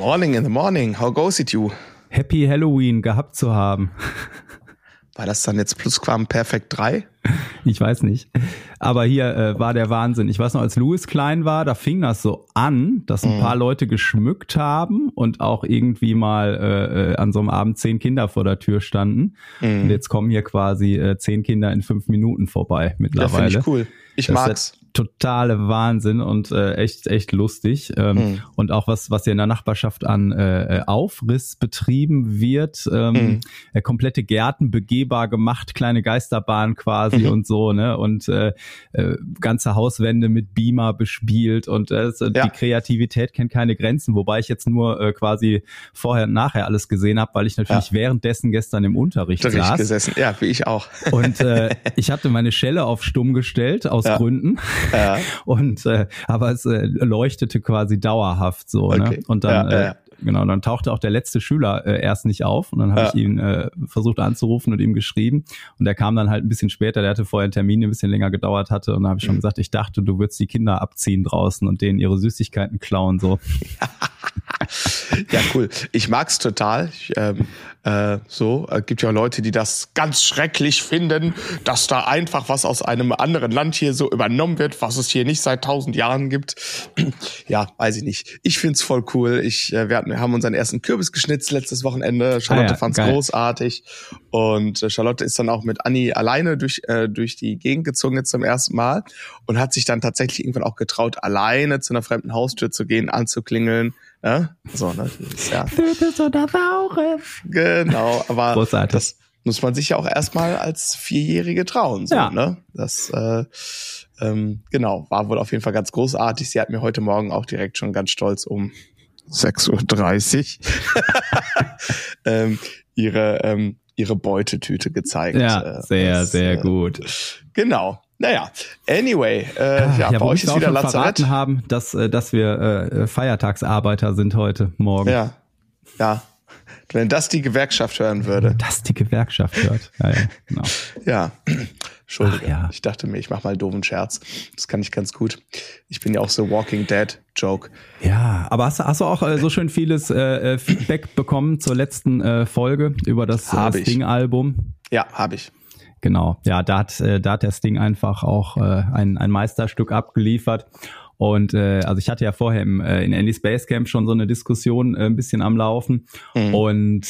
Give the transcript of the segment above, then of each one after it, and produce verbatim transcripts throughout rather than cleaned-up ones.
Morning in the morning. How goes it you? Happy Halloween gehabt zu haben. War das dann jetzt Plusquamperfekt drei? Ich weiß nicht. Aber hier äh, war der Wahnsinn. Ich weiß noch, als Louis klein war, da fing das so an, dass ein mhm. paar Leute geschmückt haben und auch irgendwie mal äh, an so einem Abend zehn Kinder vor der Tür standen. Mhm. Und jetzt kommen hier quasi äh, zehn Kinder in fünf Minuten vorbei mittlerweile. Ja, finde ich cool. Ich das mag's. Totale Wahnsinn und äh, echt echt lustig ähm, mhm. und auch was was hier in der Nachbarschaft an äh, Aufriss betrieben wird, ähm, mhm. äh, komplette Gärten begehbar gemacht, kleine Geisterbahn quasi mhm. und so, ne, und äh, äh, ganze Hauswände mit Beamer bespielt und äh, ja. die Kreativität kennt keine Grenzen, wobei ich jetzt nur äh, quasi vorher und nachher alles gesehen habe, weil ich natürlich ja. währenddessen gestern im Unterricht Richtig saß. gesessen, ja, wie ich auch. Und äh, ich hatte meine Schelle auf stumm gestellt aus ja. Gründen. Ja. Und äh, aber es äh, leuchtete quasi dauerhaft so, okay. ne? Und dann ja, ja, ja. Äh, genau, dann tauchte auch der letzte Schüler äh, erst nicht auf und dann habe ja. ich ihn äh, versucht anzurufen und ihm geschrieben und der kam dann halt ein bisschen später, der hatte vorher einen Termin, der ein bisschen länger gedauert hatte und dann habe ich schon mhm. gesagt, ich dachte, du würdest die Kinder abziehen draußen und denen ihre Süßigkeiten klauen so. Ja, cool. Ich mag's total. Ich, ähm, äh, so, äh, gibt ja auch Leute, die das ganz schrecklich finden, dass da einfach was aus einem anderen Land hier so übernommen wird, was es hier nicht seit tausend Jahren gibt. Ja, weiß ich nicht. Ich find's voll cool. Ich, äh, wir, hatten, wir haben unseren ersten Kürbis geschnitzt letztes Wochenende. Charlotte ah ja, fand's geil. Großartig. Und äh, Charlotte ist dann auch mit Anni alleine durch, äh, durch die Gegend gezogen jetzt zum ersten Mal und hat sich dann tatsächlich irgendwann auch getraut, alleine zu einer fremden Haustür zu gehen, anzuklingeln. Ja, so, ne, das ist ja. Genau, aber großartig. Das muss man sich ja auch erstmal als Vierjährige trauen, so, ja. ne? Das, äh, ähm, genau, war wohl auf jeden Fall ganz großartig. Sie hat mir heute Morgen auch direkt schon ganz stolz um sechs Uhr dreißig ähm, ihre, ähm, ihre Beutetüte gezeigt. Ja, sehr, das, sehr äh, gut. Genau. Naja, anyway, äh, ja, ja, bei euch ist wieder Lazarett. Verraten haben, dass, dass wir äh, Feiertagsarbeiter sind heute Morgen. Ja, ja. Wenn das die Gewerkschaft hören würde. Wenn das die Gewerkschaft hört. Ja, ja, genau. Ja, Entschuldigung. Ja. Ich dachte mir, ich mache mal einen doofen Scherz. Das kann ich ganz gut. Ich bin ja auch so Walking Dead Joke. Ja, aber hast, hast du auch äh, so schön vieles äh, Feedback bekommen zur letzten äh, Folge über das äh, Sting-Album? Ja, habe ich. Genau, ja, da hat, äh, da hat der Sting einfach auch äh, ein, ein Meisterstück abgeliefert. Und äh, also ich hatte ja vorher im, äh, in Andy's Basecamp schon so eine Diskussion äh, ein bisschen am Laufen mhm. und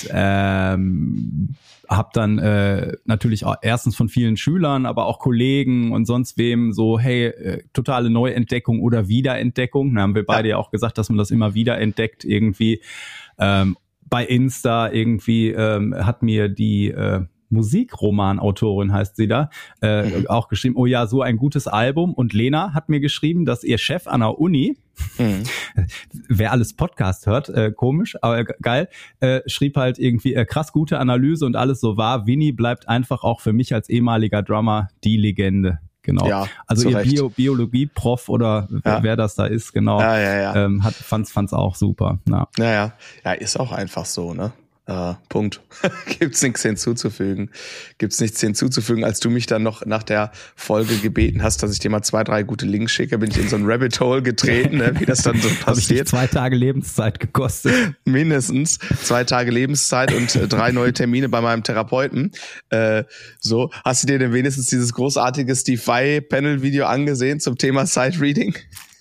ähm, habe dann äh, natürlich auch erstens von vielen Schülern, aber auch Kollegen und sonst wem so, hey, äh, totale Neuentdeckung oder Wiederentdeckung. Da haben wir beide ja auch gesagt, dass man das immer wieder entdeckt irgendwie. Ähm, bei Insta irgendwie ähm, hat mir die äh, Musikromanautorin heißt sie da, äh, mhm. auch geschrieben, oh ja, so ein gutes Album. Und Lena hat mir geschrieben, dass ihr Chef an der Uni, mhm. wer alles Podcast hört, äh, komisch, aber geil, äh, schrieb halt irgendwie äh, krass gute Analyse und alles so war. Vinny bleibt einfach auch für mich als ehemaliger Drummer die Legende. Genau. Ja, also ihr Bio, Biologie-Prof oder ja. wer das da ist, genau, ja, ja, ja. Ähm, hat, fand's, fand's auch super. Ja. Naja, ja, ist auch einfach so, ne? Uh, Punkt. Gibt's nichts hinzuzufügen. Gibt's nichts hinzuzufügen. Als du mich dann noch nach der Folge gebeten hast, dass ich dir mal zwei, drei gute Links schicke, bin ich in so ein Rabbit Hole getreten, ne, wie das dann so passiert. Hab ich zwei Tage Lebenszeit gekostet. Mindestens zwei Tage Lebenszeit und äh, drei neue Termine bei meinem Therapeuten. Äh, so, hast du dir denn wenigstens dieses großartige Steve Vai-Panel-Video angesehen zum Thema Sight-Reading?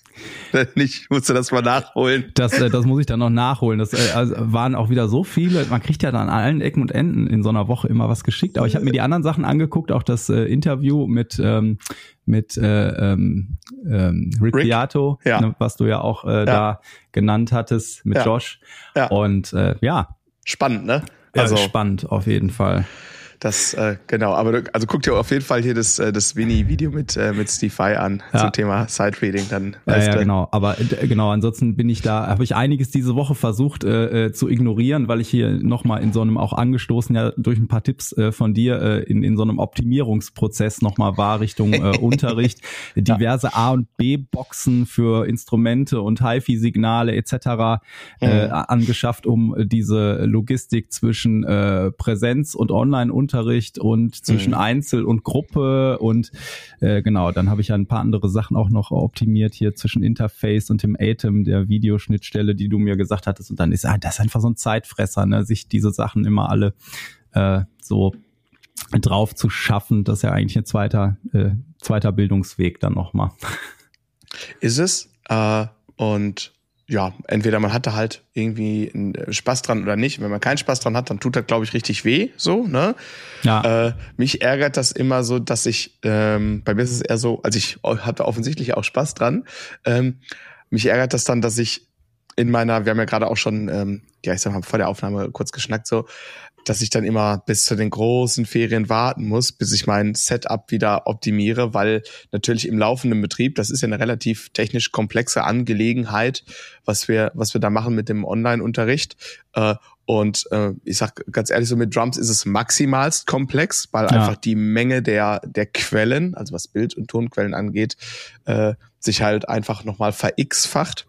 Nicht, ich musste das mal nachholen. Das, äh, das muss ich dann noch nachholen. Das äh, also waren auch wieder so viele. Man kriegt ja dann an allen Ecken und Enden in so einer Woche immer was geschickt. Aber ich habe mir die anderen Sachen angeguckt, auch das äh, Interview mit ähm, mit äh, ähm, ähm, Rick, Rick Beato, ja. ne, was du ja auch äh, ja. da genannt hattest mit ja. Josh. Ja. Und äh, ja. Spannend, ne? Also ja, spannend auf jeden Fall. Das, äh, genau, aber du, also guck dir auf jeden Fall hier das, das Vinny-Video mit, äh, mit Steve Vai an ja. zum Thema Sight-Reading, dann ja, ja, genau, aber äh, genau, ansonsten bin ich da, habe ich einiges diese Woche versucht äh, zu ignorieren, weil ich hier nochmal in so einem, auch angestoßen ja durch ein paar Tipps äh, von dir, äh, in, in so einem Optimierungsprozess nochmal war Richtung äh, Unterricht, diverse ja. A- und B-Boxen für Instrumente und Hi-Fi-Signale et cetera äh, mhm. angeschafft, um diese Logistik zwischen äh, Präsenz und Online- und Frontalunterricht und zwischen mhm. Einzel- und Gruppe und äh, genau, dann habe ich ja ein paar andere Sachen auch noch optimiert hier zwischen Interface und dem Atem, der Videoschnittstelle, die du mir gesagt hattest. Und dann ist ah, das ist einfach so ein Zeitfresser, ne, sich diese Sachen immer alle äh, so drauf zu schaffen. Das ist ja eigentlich ein zweiter, äh, zweiter Bildungsweg dann nochmal. Ist es. Äh, und ja, entweder man hatte halt irgendwie Spaß dran oder nicht. Wenn man keinen Spaß dran hat, dann tut das, glaube ich, richtig weh. So, ne? Ja. Äh, mich ärgert das immer so, dass ich, ähm, bei mir ist es eher so, also ich hatte offensichtlich auch Spaß dran. Ähm, mich ärgert das dann, dass ich in meiner, wir haben ja gerade auch schon, ähm, ja, ich sag mal, vor der Aufnahme kurz geschnackt, so, dass ich dann immer bis zu den großen Ferien warten muss, bis ich mein Setup wieder optimiere, weil natürlich im laufenden Betrieb, das ist ja eine relativ technisch komplexe Angelegenheit, was wir was wir da machen mit dem Online-Unterricht. Äh, und äh, ich sag ganz ehrlich, so mit Drums ist es maximalst komplex, weil ja. einfach die Menge der der Quellen, also was Bild- und Tonquellen angeht, äh, sich halt einfach nochmal ver-x-facht.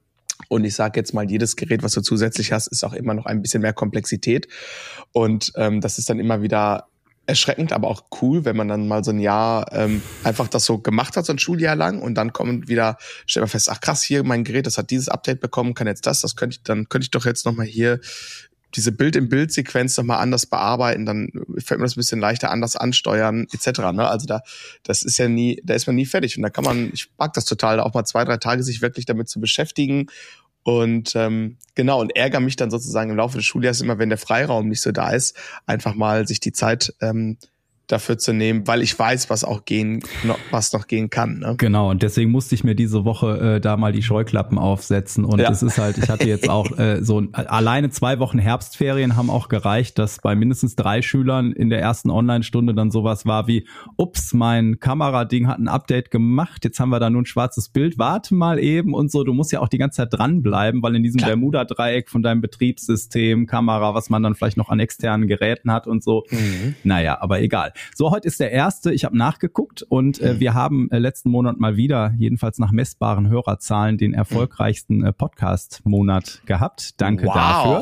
Und ich sage jetzt mal, jedes Gerät, was du zusätzlich hast, ist auch immer noch ein bisschen mehr Komplexität. Und ähm, das ist dann immer wieder erschreckend, aber auch cool, wenn man dann mal so ein Jahr ähm, einfach das so gemacht hat, so ein Schuljahr lang. Und dann kommt wieder, stellt man fest, ach krass, hier mein Gerät, das hat dieses Update bekommen, kann jetzt das, das könnte ich, dann könnte ich doch jetzt nochmal hier diese Bild-in-Bild-Sequenz nochmal anders bearbeiten, dann fällt mir das ein bisschen leichter anders ansteuern, et cetera. Ne? Also da, das ist ja nie, da ist man nie fertig. Und da kann man, ich mag das total, da auch mal zwei, drei Tage sich wirklich damit zu beschäftigen. Und ähm, genau, und ärgere mich dann sozusagen im Laufe des Schuljahres immer, wenn der Freiraum nicht so da ist, einfach mal sich die Zeit ähm, dafür zu nehmen, weil ich weiß, was auch gehen, noch, was noch gehen kann. Ne? Genau, und deswegen musste ich mir diese Woche äh, da mal die Scheuklappen aufsetzen. Und es ja. ist halt, ich hatte jetzt auch äh, so alleine zwei Wochen Herbstferien haben auch gereicht, dass bei mindestens drei Schülern in der ersten Online-Stunde dann sowas war wie, ups, mein Kamerading hat ein Update gemacht, jetzt haben wir da nur ein schwarzes Bild, warte mal eben und so. Du musst ja auch die ganze Zeit dranbleiben, weil in diesem Klar. Bermuda-Dreieck von deinem Betriebssystem, Kamera, was man dann vielleicht noch an externen Geräten hat und so. Mhm. Naja, aber egal. So, heute ist der erste. Ich habe nachgeguckt und äh, wir haben äh, letzten Monat mal wieder, jedenfalls nach messbaren Hörerzahlen, den erfolgreichsten äh, Podcast-Monat gehabt. Danke wow. dafür.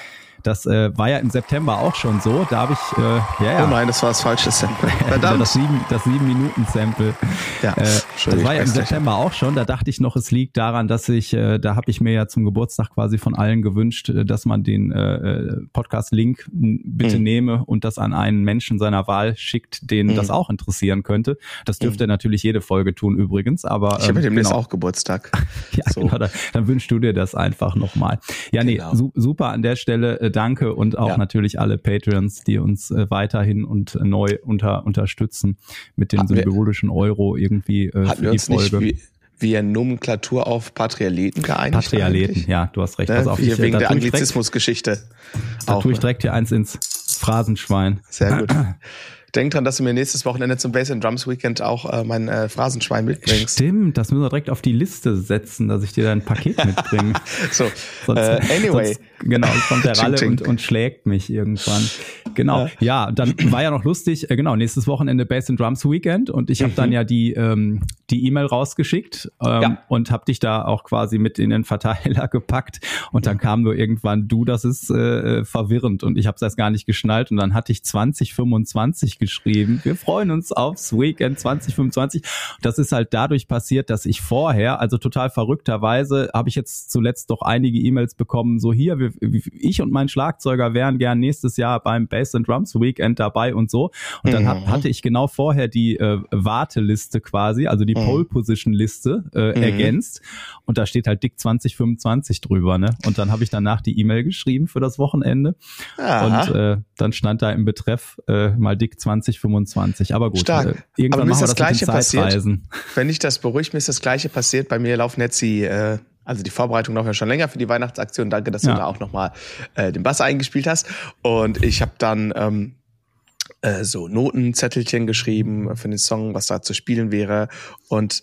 Das äh, war ja im September auch schon so. Da habe ich, äh, ja, ja. Oh nein, das war das falsche Sample. Verdammt. das sieben, das sieben Minuten Sample. Ja, äh, das war ja im September auch schon. Da dachte ich noch, es liegt daran, dass ich, äh, da habe ich mir ja zum Geburtstag quasi von allen gewünscht, äh, dass man den äh, Podcast-Link bitte mhm. nehme und das an einen Menschen seiner Wahl schickt, den mhm. das auch interessieren könnte. Das dürfte mhm. natürlich jede Folge tun übrigens, aber ich habe ähm, demnächst genau. auch Geburtstag. ja, so. genau. Dann, dann wünschst du dir das einfach nochmal. Ja, nee, genau. su- super an der Stelle. Äh, Danke und auch ja. natürlich alle Patreons, die uns äh, weiterhin und äh, neu unter, unterstützen mit den hatten symbolischen wir, Euro irgendwie äh, für wir die uns Folge. Nicht wie, via Nomenklatur auf Patrialeten geeinigt? Patrialeten, ja, du hast recht. Ne? Pass auf, Hier ich, wegen da der Anglizismusgeschichte. Da tue ich direkt hier eins ins Phrasenschwein. Sehr gut. Denk dran, dass du mir nächstes Wochenende zum Bass and Drums Weekend auch äh, mein äh, Phrasenschwein mitbringst. Stimmt, das müssen wir direkt auf die Liste setzen, dass ich dir da ein Paket mitbringe. so, sonst, äh, anyway. Sonst, genau, kommt der Ralle und, und schlägt mich irgendwann. Genau, ja. ja, dann war ja noch lustig, äh, genau, nächstes Wochenende Bass and Drums Weekend und ich habe mhm. dann ja die ähm, die E-Mail rausgeschickt ähm, ja. und habe dich da auch quasi mit in den Verteiler gepackt und dann kam nur irgendwann, du, das ist äh, verwirrend und ich habe es erst gar nicht geschnallt und dann hatte ich zwanzig fünfundzwanzig geschrieben. Wir freuen uns aufs Weekend zwanzig fünfundzwanzig. Das ist halt dadurch passiert, dass ich vorher, also total verrückterweise, habe ich jetzt zuletzt doch einige E-Mails bekommen, so hier, wir, ich und mein Schlagzeuger wären gern nächstes Jahr beim Bass and Drums Weekend dabei und so. Und dann hab, hatte ich genau vorher die äh, Warteliste quasi, also die Pole Position Liste äh, mhm. ergänzt. Und da steht halt dick zwanzig fünfundzwanzig drüber, ne? Und dann habe ich danach die E-Mail geschrieben für das Wochenende. Aha. Und äh, dann stand da im Betreff äh, mal dick zwanzig fünfundzwanzig. Aber gut, Stark. Äh, irgendwann Aber mir machen ist wir das das Gleiche passiert. Wenn dich das beruhigt, mir ist das Gleiche passiert. Bei mir laufen jetzt die, äh, also die Vorbereitung laufen ja schon länger für die Weihnachtsaktion. Danke, dass ja. du da auch nochmal äh, den Bass eingespielt hast. Und ich habe dann ähm, äh, so Notenzettelchen geschrieben für den Song, was da zu spielen wäre. Und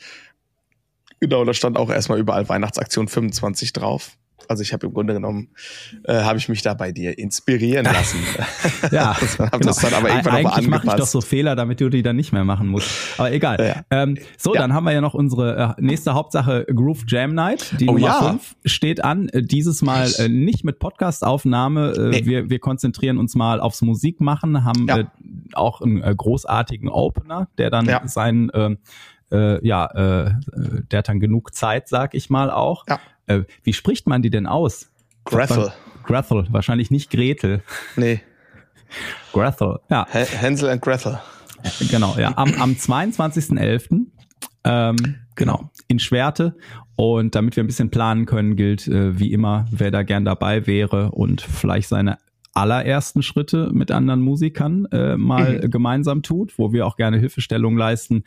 genau, da stand auch erstmal überall Weihnachtsaktion fünfundzwanzig drauf. Also ich habe im Grunde genommen, äh, habe ich mich da bei dir inspirieren lassen. ja, habe genau. das dann aber irgendwann Eigentlich nochmal angepasst. mache ich doch so Fehler, damit du die dann nicht mehr machen musst. Aber egal. Ja. Ähm, so, ja. dann haben wir ja noch unsere äh, nächste Hauptsache, Groove Jam Night. Die oh, Nummer ja. fünf steht an. Äh, dieses Mal äh, nicht mit Podcast-Aufnahme. Äh, nee. wir, wir konzentrieren uns mal aufs Musikmachen, haben ja. äh, auch einen äh, großartigen Opener, der dann ja. seinen, äh, äh, ja, äh, der hat dann genug Zeit, sag ich mal auch. Ja. Äh, wie spricht man die denn aus? Gretel. Gretel, wahrscheinlich nicht Gretel. Nee. Gretel, ja. H- Hänsel und Gretel. Genau, ja. Am, am zweiundzwanzigsten elften Ähm, genau, in Schwerte. Und damit wir ein bisschen planen können, gilt äh, wie immer, wer da gern dabei wäre und vielleicht seine allerersten Schritte mit anderen Musikern äh, mal mhm. gemeinsam tut, wo wir auch gerne Hilfestellung leisten,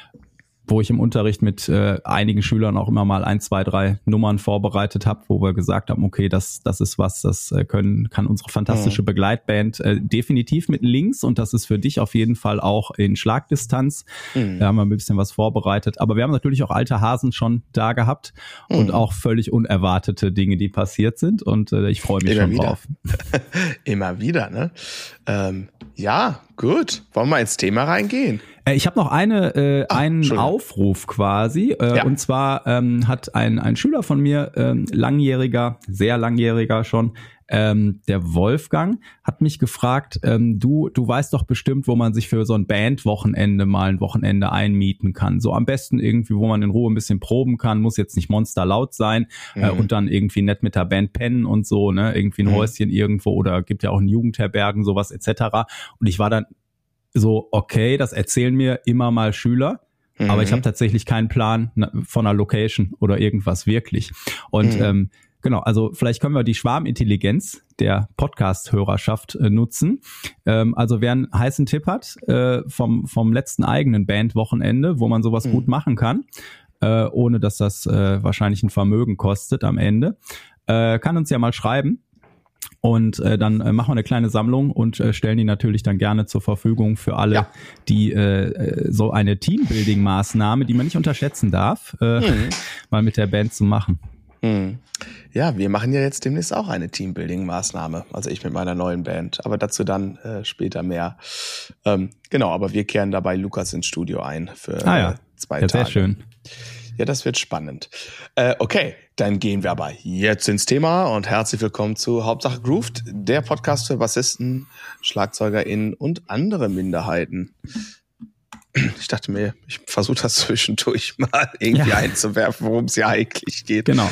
wo ich im Unterricht mit äh, einigen Schülern auch immer mal ein, zwei, drei Nummern vorbereitet habe, wo wir gesagt haben, okay, das das ist was, das äh, können kann unsere fantastische mhm. Begleitband äh, definitiv mit Links, und das ist für dich auf jeden Fall auch in Schlagdistanz. Mhm. Da haben wir ein bisschen was vorbereitet, aber wir haben natürlich auch alte Hasen schon da gehabt mhm. und auch völlig unerwartete Dinge, die passiert sind, und äh, ich freue mich immer schon wieder. drauf. Immer wieder, ne? Ähm, ja, gut. Wollen wir ins Thema reingehen? Ich habe noch eine äh, Ach, einen Aufruf quasi, äh, ja. und zwar ähm, hat ein ein Schüler von mir, ähm, langjähriger, sehr langjähriger schon, ähm, der Wolfgang, hat mich gefragt, ähm, du du weißt doch bestimmt, wo man sich für so ein Bandwochenende mal ein Wochenende einmieten kann. So am besten irgendwie, wo man in Ruhe ein bisschen proben kann, muss jetzt nicht monsterlaut sein, mhm. äh, und dann irgendwie nett mit der Band pennen und so, ne, irgendwie ein mhm. Häuschen irgendwo, oder gibt ja auch in Jugendherbergen sowas et cetera. Und ich war dann so, okay, das erzählen mir immer mal Schüler, mhm. aber ich habe tatsächlich keinen Plan von einer Location oder irgendwas wirklich. Und mhm. ähm, genau, also vielleicht können wir die Schwarmintelligenz der Podcast-Hörerschaft äh, nutzen. Ähm, also wer einen heißen Tipp hat äh, vom vom letzten eigenen Bandwochenende, wo man sowas mhm. gut machen kann, äh, ohne dass das äh, wahrscheinlich ein Vermögen kostet am Ende, äh, kann uns ja mal schreiben. Und äh, dann äh, machen wir eine kleine Sammlung und äh, stellen die natürlich dann gerne zur Verfügung für alle, ja. die äh, so eine Teambuilding-Maßnahme, die man nicht unterschätzen darf, äh, mhm. mal mit der Band zu machen. Mhm. Ja, wir machen ja jetzt demnächst auch eine Teambuilding-Maßnahme, also ich mit meiner neuen Band, aber dazu dann äh, später mehr. Ähm, genau, aber wir kehren dabei Lukas ins Studio ein für ah, ja. äh, zwei ja, Tage. Sehr schön. Ja, das wird spannend. Äh, okay, dann gehen wir aber jetzt ins Thema und herzlich willkommen zu Hauptsache Grooved, der Podcast für Bassisten, SchlagzeugerInnen und andere Minderheiten. Ich dachte mir, ich versuche das zwischendurch mal irgendwie ja. einzuwerfen, worum es ja eigentlich geht. Genau.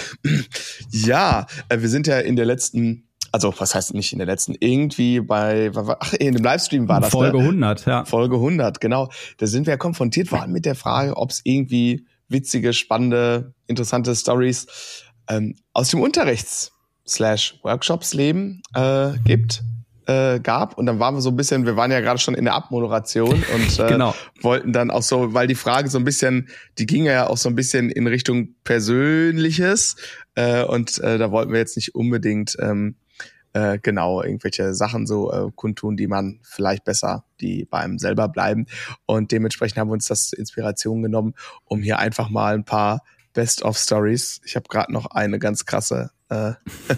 Ja, äh, wir sind ja in der letzten, also was heißt nicht in der letzten, irgendwie bei, ach, in dem Livestream war das, Folge ne? hundert, ja. Folge hundert, genau. Da sind wir konfrontiert worden mit der Frage, ob es irgendwie witzige, spannende, interessante Stories ähm, aus dem Unterrichts-Workshops-Leben äh, gibt, äh, gab. Und dann waren wir so ein bisschen, wir waren ja gerade schon in der Abmoderation und äh, genau. wollten dann auch so, weil die Frage so ein bisschen, die ging ja auch so ein bisschen in Richtung Persönliches äh, und äh, da wollten wir jetzt nicht unbedingt ähm, äh, genau irgendwelche Sachen so äh, kundtun, die man vielleicht besser, die bei einem selber bleiben. Und dementsprechend haben wir uns das zur Inspiration genommen, um hier einfach mal ein paar Best-of-Stories. Ich habe gerade noch eine ganz krasse äh,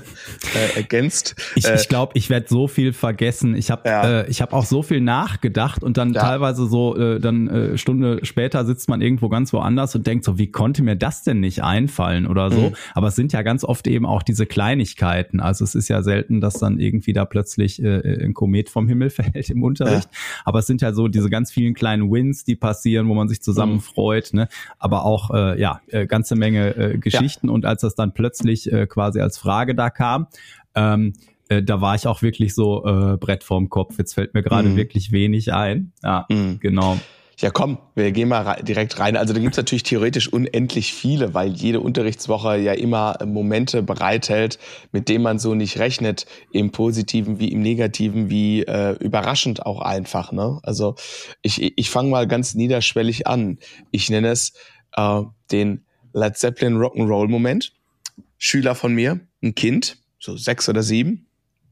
äh, ergänzt. Ich ich glaube, ich werde so viel vergessen. Ich habe ja. äh, ich habe auch so viel nachgedacht und dann ja. teilweise so äh, dann äh, Stunde später sitzt man irgendwo ganz woanders und denkt so, wie konnte mir das denn nicht einfallen oder so? Mhm. Aber es sind ja ganz oft eben auch diese Kleinigkeiten. Also es ist ja selten, dass dann irgendwie da plötzlich äh, ein Komet vom Himmel fällt im Unterricht. Ja. Aber es sind ja so diese ganz vielen kleinen Wins, die passieren, wo man sich zusammen mhm. freut. Ne? Aber auch äh, ja äh, ganze Menge äh, Geschichten. Ja. Und als das dann plötzlich äh, quasi als Frage da kam, ähm, äh, da war ich auch wirklich so äh, Brett vorm Kopf. Jetzt fällt mir gerade mm. wirklich wenig ein. Ja, mm. genau. Ja, komm, wir gehen mal re- direkt rein. Also da gibt's natürlich theoretisch unendlich viele, weil jede Unterrichtswoche ja immer Momente bereithält, mit denen man so nicht rechnet, im Positiven wie im Negativen, wie äh, überraschend auch einfach. Ne? Also ich, ich fange mal ganz niederschwellig an. Ich nenne es äh, den Led Zeppelin Rock'n'Roll-Moment. Schüler von mir, ein Kind, so sechs oder sieben,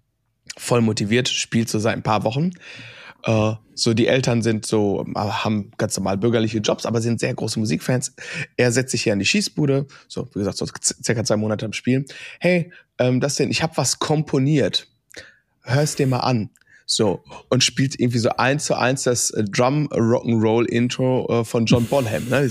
voll motiviert, spielt so seit ein paar Wochen. Äh, so die Eltern sind so, haben ganz normal bürgerliche Jobs, aber sind sehr große Musikfans. Er setzt sich hier an die Schießbude, so wie gesagt, so circa zwei Monate am Spielen. Hey, ähm, das denn, ich habe was komponiert. Hör's dir mal an. So, und spielt irgendwie so eins zu eins das äh, Drum Rock'n'Roll Intro äh, von John Bonham. Ne?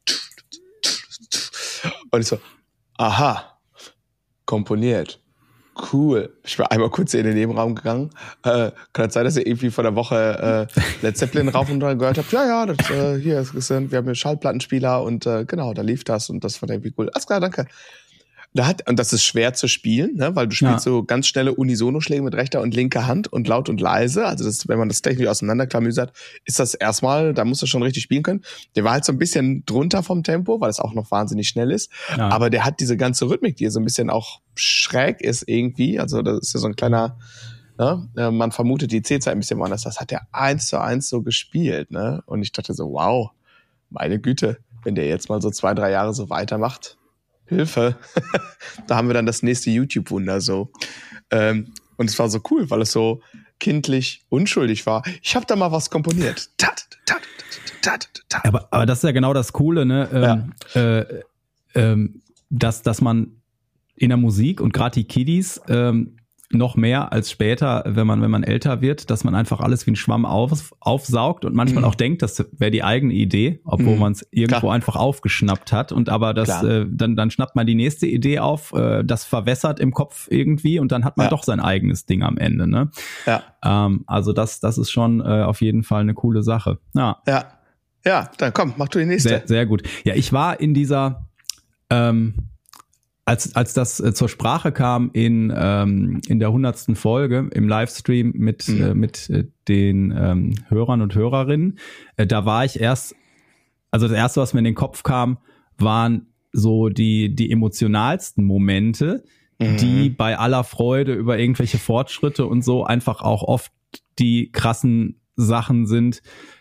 Und ich so, aha, komponiert. Cool. Ich bin einmal kurz in den Nebenraum gegangen. Äh, kann es sein, dass ihr irgendwie vor der Woche äh, Led Zeppelin rauf und runter gehört habt? Ja, ja, das, äh, hier ist, wir haben einen Schallplattenspieler und äh, genau, da lief das und das war irgendwie cool. Alles klar, danke. Da hat, und das ist schwer zu spielen, ne, weil du spielst ja. so ganz schnelle Unisono-Schläge mit rechter und linker Hand und laut und leise. Also das, wenn man das technisch auseinanderklamüsert, ist das erstmal, da musst du schon richtig spielen können. Der war halt so ein bisschen drunter vom Tempo, weil es auch noch wahnsinnig schnell ist. Ja. Aber der hat diese ganze Rhythmik, die so ein bisschen auch schräg ist irgendwie. Also das ist ja so ein kleiner, ne, man vermutet die C-Zeit ein bisschen woanders. Das hat der eins zu eins so gespielt, ne. Und ich dachte so, wow, meine Güte, wenn der jetzt mal so zwei, drei Jahre so weitermacht. Hilfe. Da haben wir dann das nächste YouTube-Wunder so. Ähm, und es war so cool, weil es so kindlich unschuldig war. Ich habe da mal was komponiert. Tat, tat, tat, tat. Aber, aber das ist ja genau das Coole, ne? Ähm, ja. äh, ähm, dass, dass man in der Musik und gerade die Kiddies ähm, noch mehr als später, wenn man wenn man älter wird, dass man einfach alles wie ein Schwamm auf, aufsaugt und manchmal mhm. auch denkt, das wäre die eigene Idee, obwohl mhm. man es irgendwo Klar. einfach aufgeschnappt hat und aber das äh, dann dann schnappt man die nächste Idee auf, äh, das verwässert im Kopf irgendwie und dann hat man ja. doch sein eigenes Ding am Ende, ne? Ja. Ähm, also das das ist schon äh, auf jeden Fall eine coole Sache. Ja. Ja. Ja, dann komm, mach du die nächste. Sehr, sehr gut. Ja, ich war in dieser ähm, Als als das äh, zur Sprache kam in ähm, in der hundertsten Folge im Livestream mit mhm. äh, mit äh, den ähm, Hörern und Hörerinnen, äh, da war ich erst, also das erste, was mir in den Kopf kam, waren so die die emotionalsten Momente, mhm. die bei aller Freude über irgendwelche Fortschritte und so einfach auch oft die krassen Sachen sind,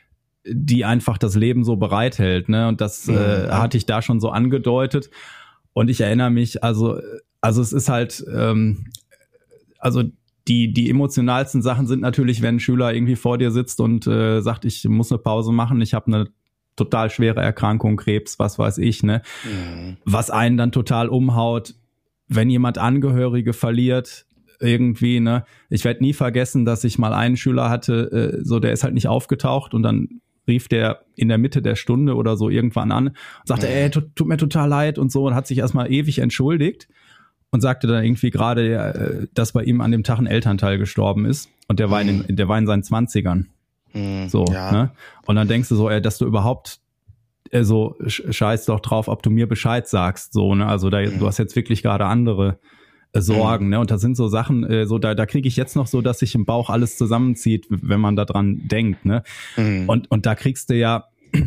die einfach das Leben so bereithält, ne? Und das mhm. äh, hatte ich da schon so angedeutet. Und ich erinnere mich, also, also es ist halt, ähm, also die die emotionalsten Sachen sind natürlich, wenn ein Schüler irgendwie vor dir sitzt und äh, sagt, ich muss eine Pause machen, ich habe eine total schwere Erkrankung, Krebs, was weiß ich, ne? Mhm. Was einen dann total umhaut, wenn jemand Angehörige verliert, irgendwie, ne? Ich werde nie vergessen, dass ich mal einen Schüler hatte, äh, so der ist halt nicht aufgetaucht und dann rief der in der Mitte der Stunde oder so irgendwann an und sagte, ey, tut, tut mir total leid und so und hat sich erstmal ewig entschuldigt und sagte dann irgendwie gerade, dass bei ihm an dem Tag ein Elternteil gestorben ist und der war in, den, der war in seinen Zwanzigern. Mhm, so, ja. ne? Und dann denkst du so, ey, dass du überhaupt äh, so scheiß doch drauf, ob du mir Bescheid sagst, so, ne? Also da, mhm. du hast jetzt wirklich gerade andere Sorgen, mhm. ne? Und das sind so Sachen, äh, so da da kriege ich jetzt noch so, dass sich im Bauch alles zusammenzieht, wenn man da dran denkt, ne? Mhm. Und und da kriegst du ja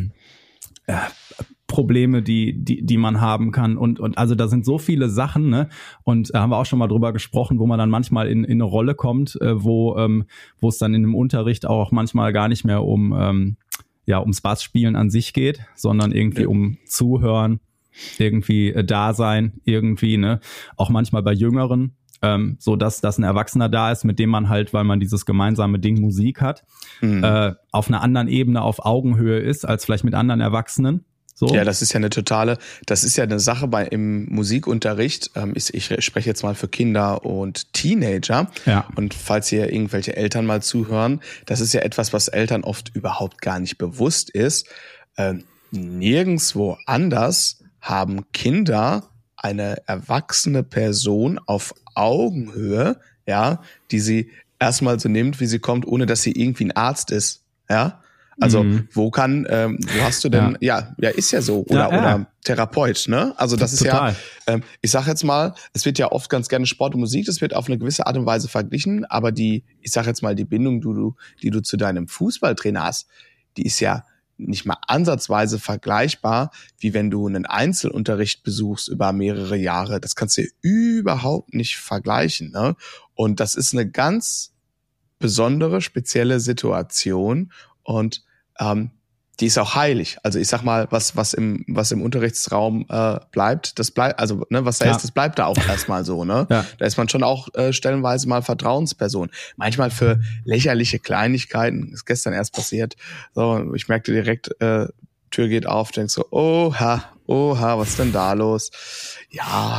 äh, Probleme, die die die man haben kann und und also da sind so viele Sachen, ne? Und da haben wir auch schon mal drüber gesprochen, wo man dann manchmal in in eine Rolle kommt, äh, wo ähm, wo es dann in dem Unterricht auch manchmal gar nicht mehr um ähm, ja ums Bassspielen an sich geht, sondern irgendwie ja. um Zuhören, irgendwie äh, da sein, irgendwie, ne, auch manchmal bei Jüngeren, ähm, so dass, dass ein Erwachsener da ist, mit dem man halt, weil man dieses gemeinsame Ding Musik hat, mhm. äh, auf einer anderen Ebene auf Augenhöhe ist, als vielleicht mit anderen Erwachsenen. So. Ja, das ist ja eine totale, das ist ja eine Sache bei im Musikunterricht. Ähm, ich, ich spreche jetzt mal für Kinder und Teenager. Ja. Und falls hier irgendwelche Eltern mal zuhören, das ist ja etwas, was Eltern oft überhaupt gar nicht bewusst ist. Ähm, nirgendwo anders haben Kinder eine erwachsene Person auf Augenhöhe, ja, die sie erstmal so nimmt, wie sie kommt, ohne dass sie irgendwie ein Arzt ist, ja. Also mhm. wo kann, ähm, wo hast du denn, ja, ja, ja ist ja so, oder ja, ja. oder Therapeut, ne? Also das, das ist total. ja, ähm, ich sag jetzt mal, es wird ja oft ganz gerne Sport und Musik, das wird auf eine gewisse Art und Weise verglichen, aber die, ich sag jetzt mal, die Bindung, die du, die du zu deinem Fußballtrainer hast, die ist ja nicht mal ansatzweise vergleichbar, wie wenn du einen Einzelunterricht besuchst über mehrere Jahre. Das kannst du überhaupt nicht vergleichen, ne? Und das ist eine ganz besondere, spezielle Situation und ähm, die ist auch heilig. Also ich sag mal, was was im was im Unterrichtsraum äh, bleibt, das bleibt, also ne, was da ja. ist, das bleibt da auch erstmal so, ne? Ja. Da ist man schon auch äh, stellenweise mal Vertrauensperson. Manchmal für lächerliche Kleinigkeiten. Ist gestern erst passiert. So, ich merkte direkt, äh, Tür geht auf, denkst so, oha, oha, was ist denn da los? Ja,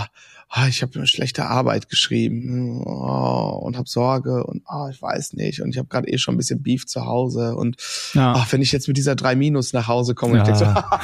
ah, ich habe eine schlechte Arbeit geschrieben oh, und habe Sorge und ah, ich weiß nicht und ich habe gerade eh schon ein bisschen Beef zu Hause und ja. ach, wenn ich jetzt mit dieser drei Minus nach Hause komme, ja. und ich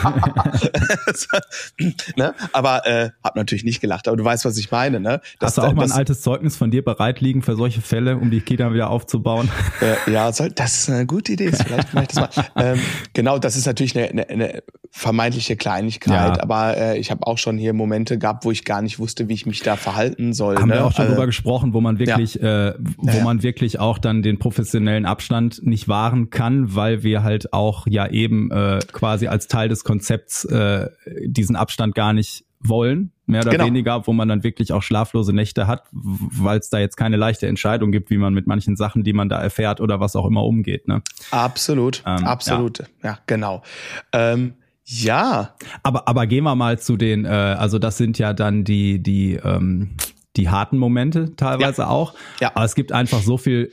denke so, ne? Aber äh, hab natürlich nicht gelacht, aber du weißt, was ich meine, ne? Das, Hast du auch mal das, ein altes Zeugnis von dir bereit liegen für solche Fälle, um die Kita wieder aufzubauen? Äh, ja, soll, das ist eine gute Idee, vielleicht mache ich das mal. ähm, genau, das ist natürlich eine, eine, eine vermeintliche Kleinigkeit, ja. aber äh, ich habe auch schon hier Momente gehabt, wo ich gar nicht wusste, wie ich mich da verhalten soll. Haben ne? wir auch schon also, drüber gesprochen, wo man wirklich, ja. äh, wo ja, ja. man wirklich auch dann den professionellen Abstand nicht wahren kann, weil wir halt auch ja eben äh, quasi als Teil des Konzepts äh, diesen Abstand gar nicht wollen, mehr oder genau. weniger, wo man dann wirklich auch schlaflose Nächte hat, weil es da jetzt keine leichte Entscheidung gibt, wie man mit manchen Sachen, die man da erfährt oder was auch immer umgeht. Ne? Absolut, ähm, absolut, ja, ja genau. Ähm, ja. Aber aber gehen wir mal zu den, äh, also das sind ja dann die die ähm, die harten Momente teilweise ja. auch. Ja. Aber es gibt einfach so viel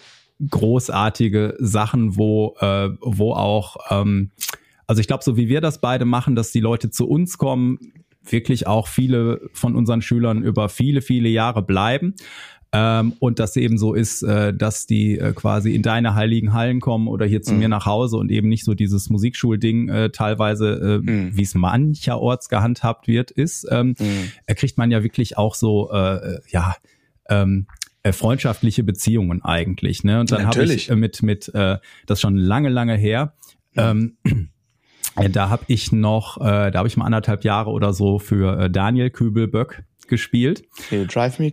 großartige Sachen, wo äh, wo auch, ähm, also ich glaube, so wie wir das beide machen, dass die Leute zu uns kommen, wirklich auch viele von unseren Schülern über viele, viele Jahre bleiben. Ähm, und das eben so ist, äh, dass die äh, quasi in deine heiligen Hallen kommen oder hier zu mhm. mir nach Hause und eben nicht so dieses Musikschulding äh, teilweise, äh, mhm. wie es mancherorts gehandhabt wird, ist, ähm, mhm. kriegt man ja wirklich auch so, äh, ja, ähm, äh, freundschaftliche Beziehungen eigentlich. Ne? Und dann habe ich äh, mit, mit äh, das schon lange, lange her, mhm. ähm, da habe ich noch, äh, da habe ich mal anderthalb Jahre oder so für äh, Daniel Kübelböck gespielt. You drive me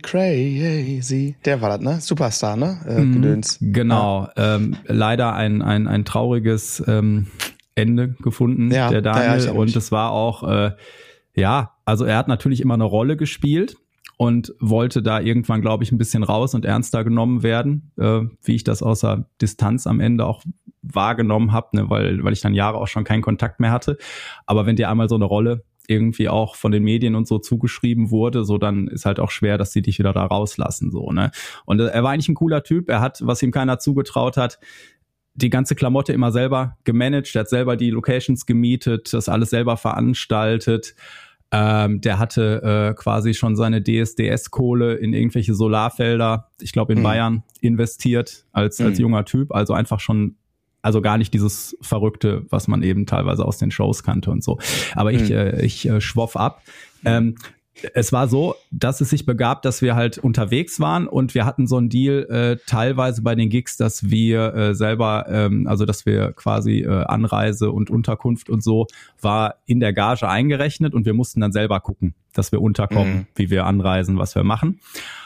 crazy. Der war das, ne? Superstar, ne? Äh, Gedöns. Genau. Ja. Ähm, leider ein ein ein trauriges ähm, Ende gefunden, ja, der Daniel. Ja, und es war auch, äh, ja, also er hat natürlich immer eine Rolle gespielt und wollte da irgendwann, glaube ich, ein bisschen raus und ernster genommen werden, äh, wie ich das aus der Distanz am Ende auch wahrgenommen habe, ne, weil weil ich dann Jahre auch schon keinen Kontakt mehr hatte. Aber wenn dir einmal so eine Rolle irgendwie auch von den Medien und so zugeschrieben wurde, so dann ist halt auch schwer, dass sie dich wieder da rauslassen, so, ne. Und er war eigentlich ein cooler Typ. Er hat, was ihm keiner zugetraut hat, die ganze Klamotte immer selber gemanagt. Er hat selber die Locations gemietet, das alles selber veranstaltet. Ähm, der hatte äh, quasi schon seine D S D S-Kohle in irgendwelche Solarfelder, ich glaube in mhm. Bayern, investiert als, als mhm. junger Typ. Also einfach schon, also gar nicht dieses Verrückte, was man eben teilweise aus den Shows kannte und so. Aber ich, mhm. äh, ich äh, schwoff ab. Ähm, es war so, dass es sich begab, dass wir halt unterwegs waren und wir hatten so einen Deal äh, teilweise bei den Gigs, dass wir äh, selber, ähm, also dass wir quasi äh, Anreise und Unterkunft und so war in der Gage eingerechnet und wir mussten dann selber gucken, dass wir unterkommen, mhm. wie wir anreisen, was wir machen.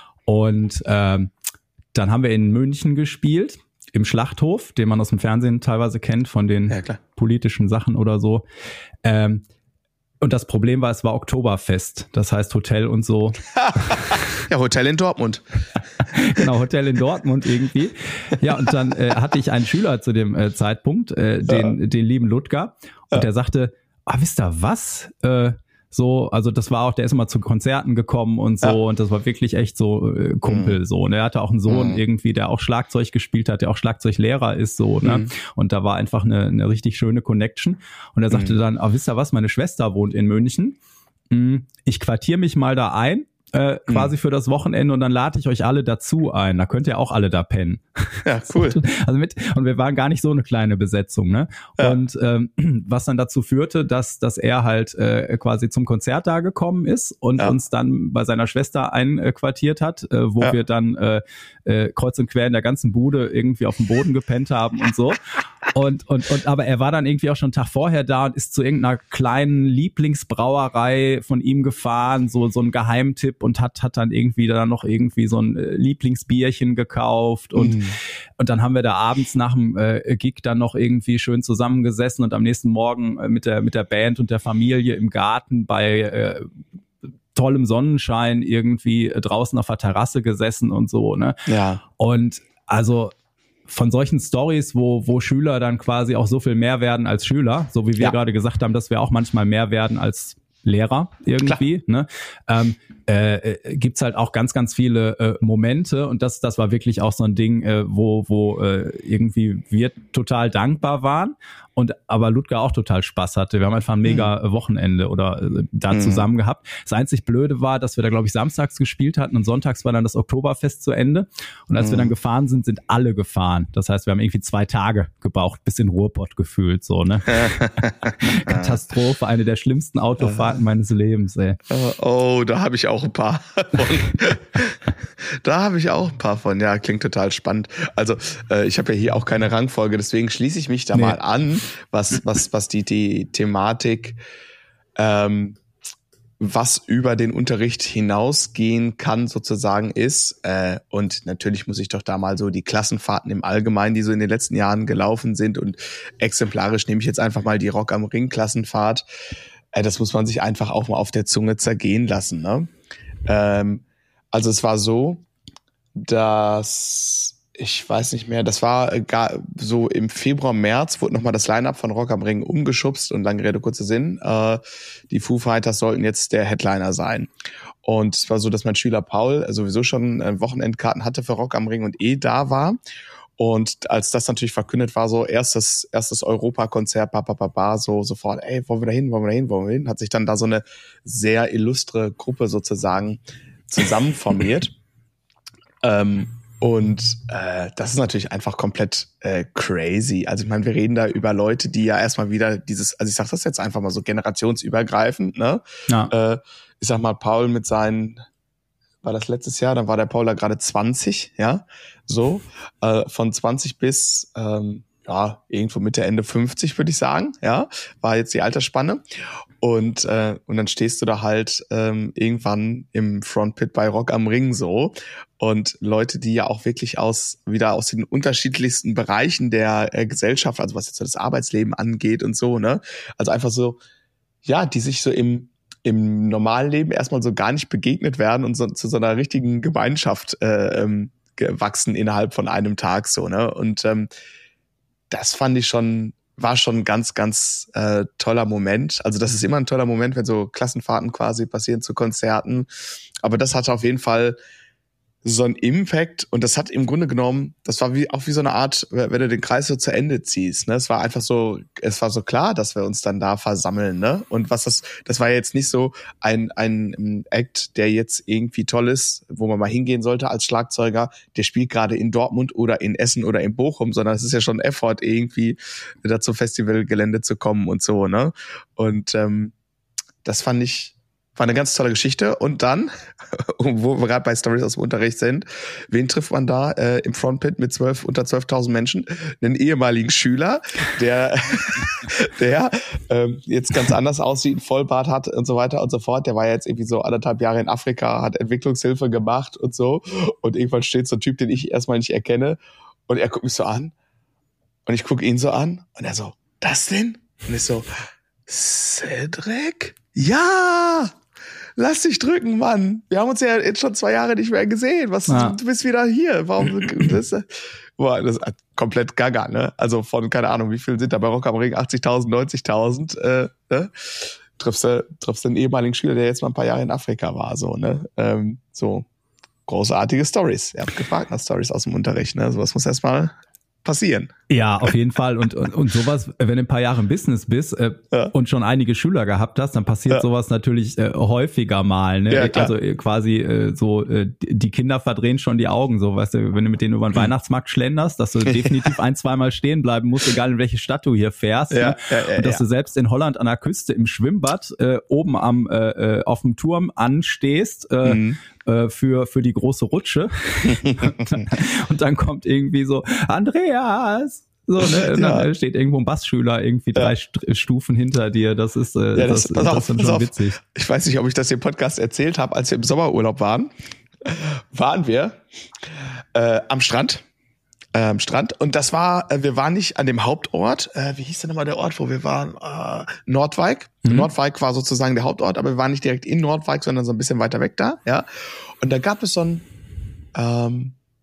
Und ähm, dann haben wir in München gespielt, im Schlachthof, den man aus dem Fernsehen teilweise kennt, von den ja, politischen Sachen oder so. Ähm, Und das Problem war, es war Oktoberfest, das heißt Hotel und so. Ja, Hotel in Dortmund. Genau, Hotel in Dortmund irgendwie. Ja, und dann äh, hatte ich einen Schüler zu dem äh, Zeitpunkt, äh, den, ja. den lieben Ludger, und ja. der sagte, ah, wisst ihr was? Äh, so, also das war auch, der ist immer zu Konzerten gekommen und so, ja. und das war wirklich echt so äh, Kumpel mhm. so. Und er hatte auch einen Sohn mhm. irgendwie, der auch Schlagzeug gespielt hat, der auch Schlagzeuglehrer ist so, ne? Mhm. Und da war einfach eine, eine richtig schöne Connection. Und er sagte mhm. dann, ah, wisst ihr was, meine Schwester wohnt in München. Ich quartiere mich mal da ein, äh, quasi mhm. für das Wochenende, und dann lade ich euch alle dazu ein. Da könnt ihr auch alle da pennen. Ja, cool. Also mit, und wir waren gar nicht so eine kleine Besetzung, ne? Ja. Und ähm, was dann dazu führte, dass dass er halt äh, quasi zum Konzert da gekommen ist und ja. uns dann bei seiner Schwester einquartiert hat, äh, wo ja. wir dann äh, äh, kreuz und quer in der ganzen Bude irgendwie auf dem Boden gepennt haben und so. Und, und, und, aber er war dann irgendwie auch schon einen Tag vorher da und ist zu irgendeiner kleinen Lieblingsbrauerei von ihm gefahren, so, so ein Geheimtipp, und hat, hat dann irgendwie da noch irgendwie so ein Lieblingsbierchen gekauft und, mm. und dann haben wir da abends nach dem äh, Gig dann noch irgendwie schön zusammengesessen und am nächsten Morgen äh, mit der, mit der Band und der Familie im Garten bei, äh, tollem Sonnenschein irgendwie äh, draußen auf der Terrasse gesessen und so, ne? Ja. Und also, von solchen Stories, wo wo Schüler dann quasi auch so viel mehr werden als Schüler, so wie wir ja. gerade gesagt haben, dass wir auch manchmal mehr werden als Lehrer irgendwie, ne? Ähm, äh, gibt's halt auch ganz, ganz viele äh, Momente und das, das war wirklich auch so ein Ding, äh, wo, wo äh, irgendwie wir total dankbar waren und aber Ludger auch total Spaß hatte. Wir haben einfach ein mega mhm. Wochenende oder äh, da mhm. zusammen gehabt. Das einzig Blöde war, dass wir da, glaube ich, samstags gespielt hatten und sonntags war dann das Oktoberfest zu Ende und als mhm. wir dann gefahren sind, sind alle gefahren. Das heißt, wir haben irgendwie zwei Tage gebraucht, bis in Ruhrpott gefühlt, so, ne? Katastrophe, eine der schlimmsten Autofahrten meines Lebens, ey. Oh, da habe ich auch ein paar von. Da habe ich auch ein paar von. Ja, klingt total spannend. Also äh, ich habe ja hier auch keine Rangfolge, deswegen schließe ich mich da nee. mal an, was was was die die Thematik, ähm, was über den Unterricht hinausgehen kann sozusagen ist. Äh, und natürlich muss ich doch da mal so die Klassenfahrten im Allgemeinen, die so in den letzten Jahren gelaufen sind und exemplarisch nehme ich jetzt einfach mal die Rock am Ring Klassenfahrt. Das muss man sich einfach auch mal auf der Zunge zergehen lassen, ne? Ähm, also es war so, dass, ich weiß nicht mehr, das war gar so im Februar, März wurde nochmal das Line-Up von Rock am Ring umgeschubst und lange Rede, kurzer Sinn, äh, die Foo Fighters sollten jetzt der Headliner sein. Und es war so, dass mein Schüler Paul sowieso schon Wochenendkarten hatte für Rock am Ring und eh da war. Und als das natürlich verkündet war, so erstes erstes Europakonzert, papapapa, so sofort, ey, wollen wir da hin, wollen wir da hin, wollen wir hin, hat sich dann da so eine sehr illustre Gruppe sozusagen zusammen formiert. ähm, und äh, das ist natürlich einfach komplett äh, crazy. Also ich meine, wir reden da über Leute, die ja erstmal wieder dieses, also ich sag das jetzt einfach mal so generationsübergreifend, ne? Ja. Äh, ich sag mal, Paul mit seinen, war das letztes Jahr, dann war der Paul da gerade zwanzig, ja, so, äh, von zwanzig bis, ähm, ja, irgendwo Mitte, Ende fünfzig, würde ich sagen, ja, war jetzt die Altersspanne und äh, und dann stehst du da halt ähm, irgendwann im Frontpit bei Rock am Ring so und Leute, die ja auch wirklich aus, wieder aus den unterschiedlichsten Bereichen der äh, Gesellschaft, also was jetzt so das Arbeitsleben angeht und so, ne, also einfach so, ja, die sich so im im normalen Leben erstmal so gar nicht begegnet werden und so zu so einer richtigen Gemeinschaft äh, ähm, gewachsen innerhalb von einem Tag so, ne? Und ähm, das fand ich schon, war schon ein ganz, ganz äh, toller Moment. Also das ist immer ein toller Moment, wenn so Klassenfahrten quasi passieren zu Konzerten. Aber das hatte auf jeden Fall so ein Impact und das hat im Grunde genommen, das war wie auch wie so eine Art, wenn du den Kreis so zu Ende ziehst, ne? Es war einfach so, es war so klar, dass wir uns dann da versammeln, ne? Und was das, das war jetzt nicht so ein ein Act, der jetzt irgendwie toll ist, wo man mal hingehen sollte als Schlagzeuger, der spielt gerade in Dortmund oder in Essen oder in Bochum, sondern es ist ja schon ein Effort, irgendwie da zum Festivalgelände zu kommen und so, ne? Und ähm, das fand ich war eine ganz tolle Geschichte. Und dann, wo wir gerade bei Stories aus dem Unterricht sind, wen trifft man da äh, im Frontpit mit zwölf, unter zwölftausend Menschen? Einen ehemaligen Schüler, der, der ähm, jetzt ganz anders aussieht, einen Vollbart hat und so weiter und so fort. Der war jetzt irgendwie so anderthalb Jahre in Afrika, hat Entwicklungshilfe gemacht und so. Und irgendwann steht so ein Typ, den ich erstmal nicht erkenne. Und er guckt mich so an. Und ich gucke ihn so an. Und er so, das denn? Und ich so, Cedric? Ja! Lass dich drücken, Mann. Wir haben uns ja jetzt schon zwei Jahre nicht mehr gesehen. Was, ja. Du bist wieder hier. Warum? Das, boah, das ist komplett gaga, ne? Also von, keine Ahnung, wie viel sind da bei Rock am Ring? achtzigtausend, neunzigtausend, äh, ne? Triffst du, triffst du einen ehemaligen Schüler, der jetzt mal ein paar Jahre in Afrika war, so, ne? Ähm, so, großartige Stories. Ihr habt gefragt nach Stories aus dem Unterricht, ne? Sowas muss erstmal passieren. Ja, auf jeden Fall. Und, und, und sowas, wenn du ein paar Jahre im Business bist äh, ja. und schon einige Schüler gehabt hast, dann passiert ja. sowas natürlich äh, häufiger mal. Ne? Ja, also äh, quasi äh, so, äh, die Kinder verdrehen schon die Augen, so, weißt du, wenn du mit denen über den Weihnachtsmarkt schlenderst, dass du definitiv ein, zweimal stehen bleiben musst, egal in welche Stadt du hier fährst. Ja, ne? ja, ja, und dass ja. du selbst in Holland an der Küste im Schwimmbad äh, oben am äh, auf dem Turm anstehst, äh, mhm. für für die große Rutsche und, dann, und dann kommt irgendwie so Andreas, so, ne? Und dann ja. steht irgendwo ein Bassschüler irgendwie drei ja. Stufen hinter dir. Das ist äh, ja, das, das, das auf, ist schon witzig. Ich weiß nicht, ob ich das im Podcast erzählt habe, als wir im Sommerurlaub waren, waren wir äh, am Strand. Äh, am Strand. Und das war, äh, wir waren nicht an dem Hauptort. Äh, wie hieß denn nochmal der Ort, wo wir waren? Äh, Nordwijk. Mhm. Nordwijk war sozusagen der Hauptort, aber wir waren nicht direkt in Nordwijk, sondern so ein bisschen weiter weg da. Ja. Und da gab es so ein, ähm,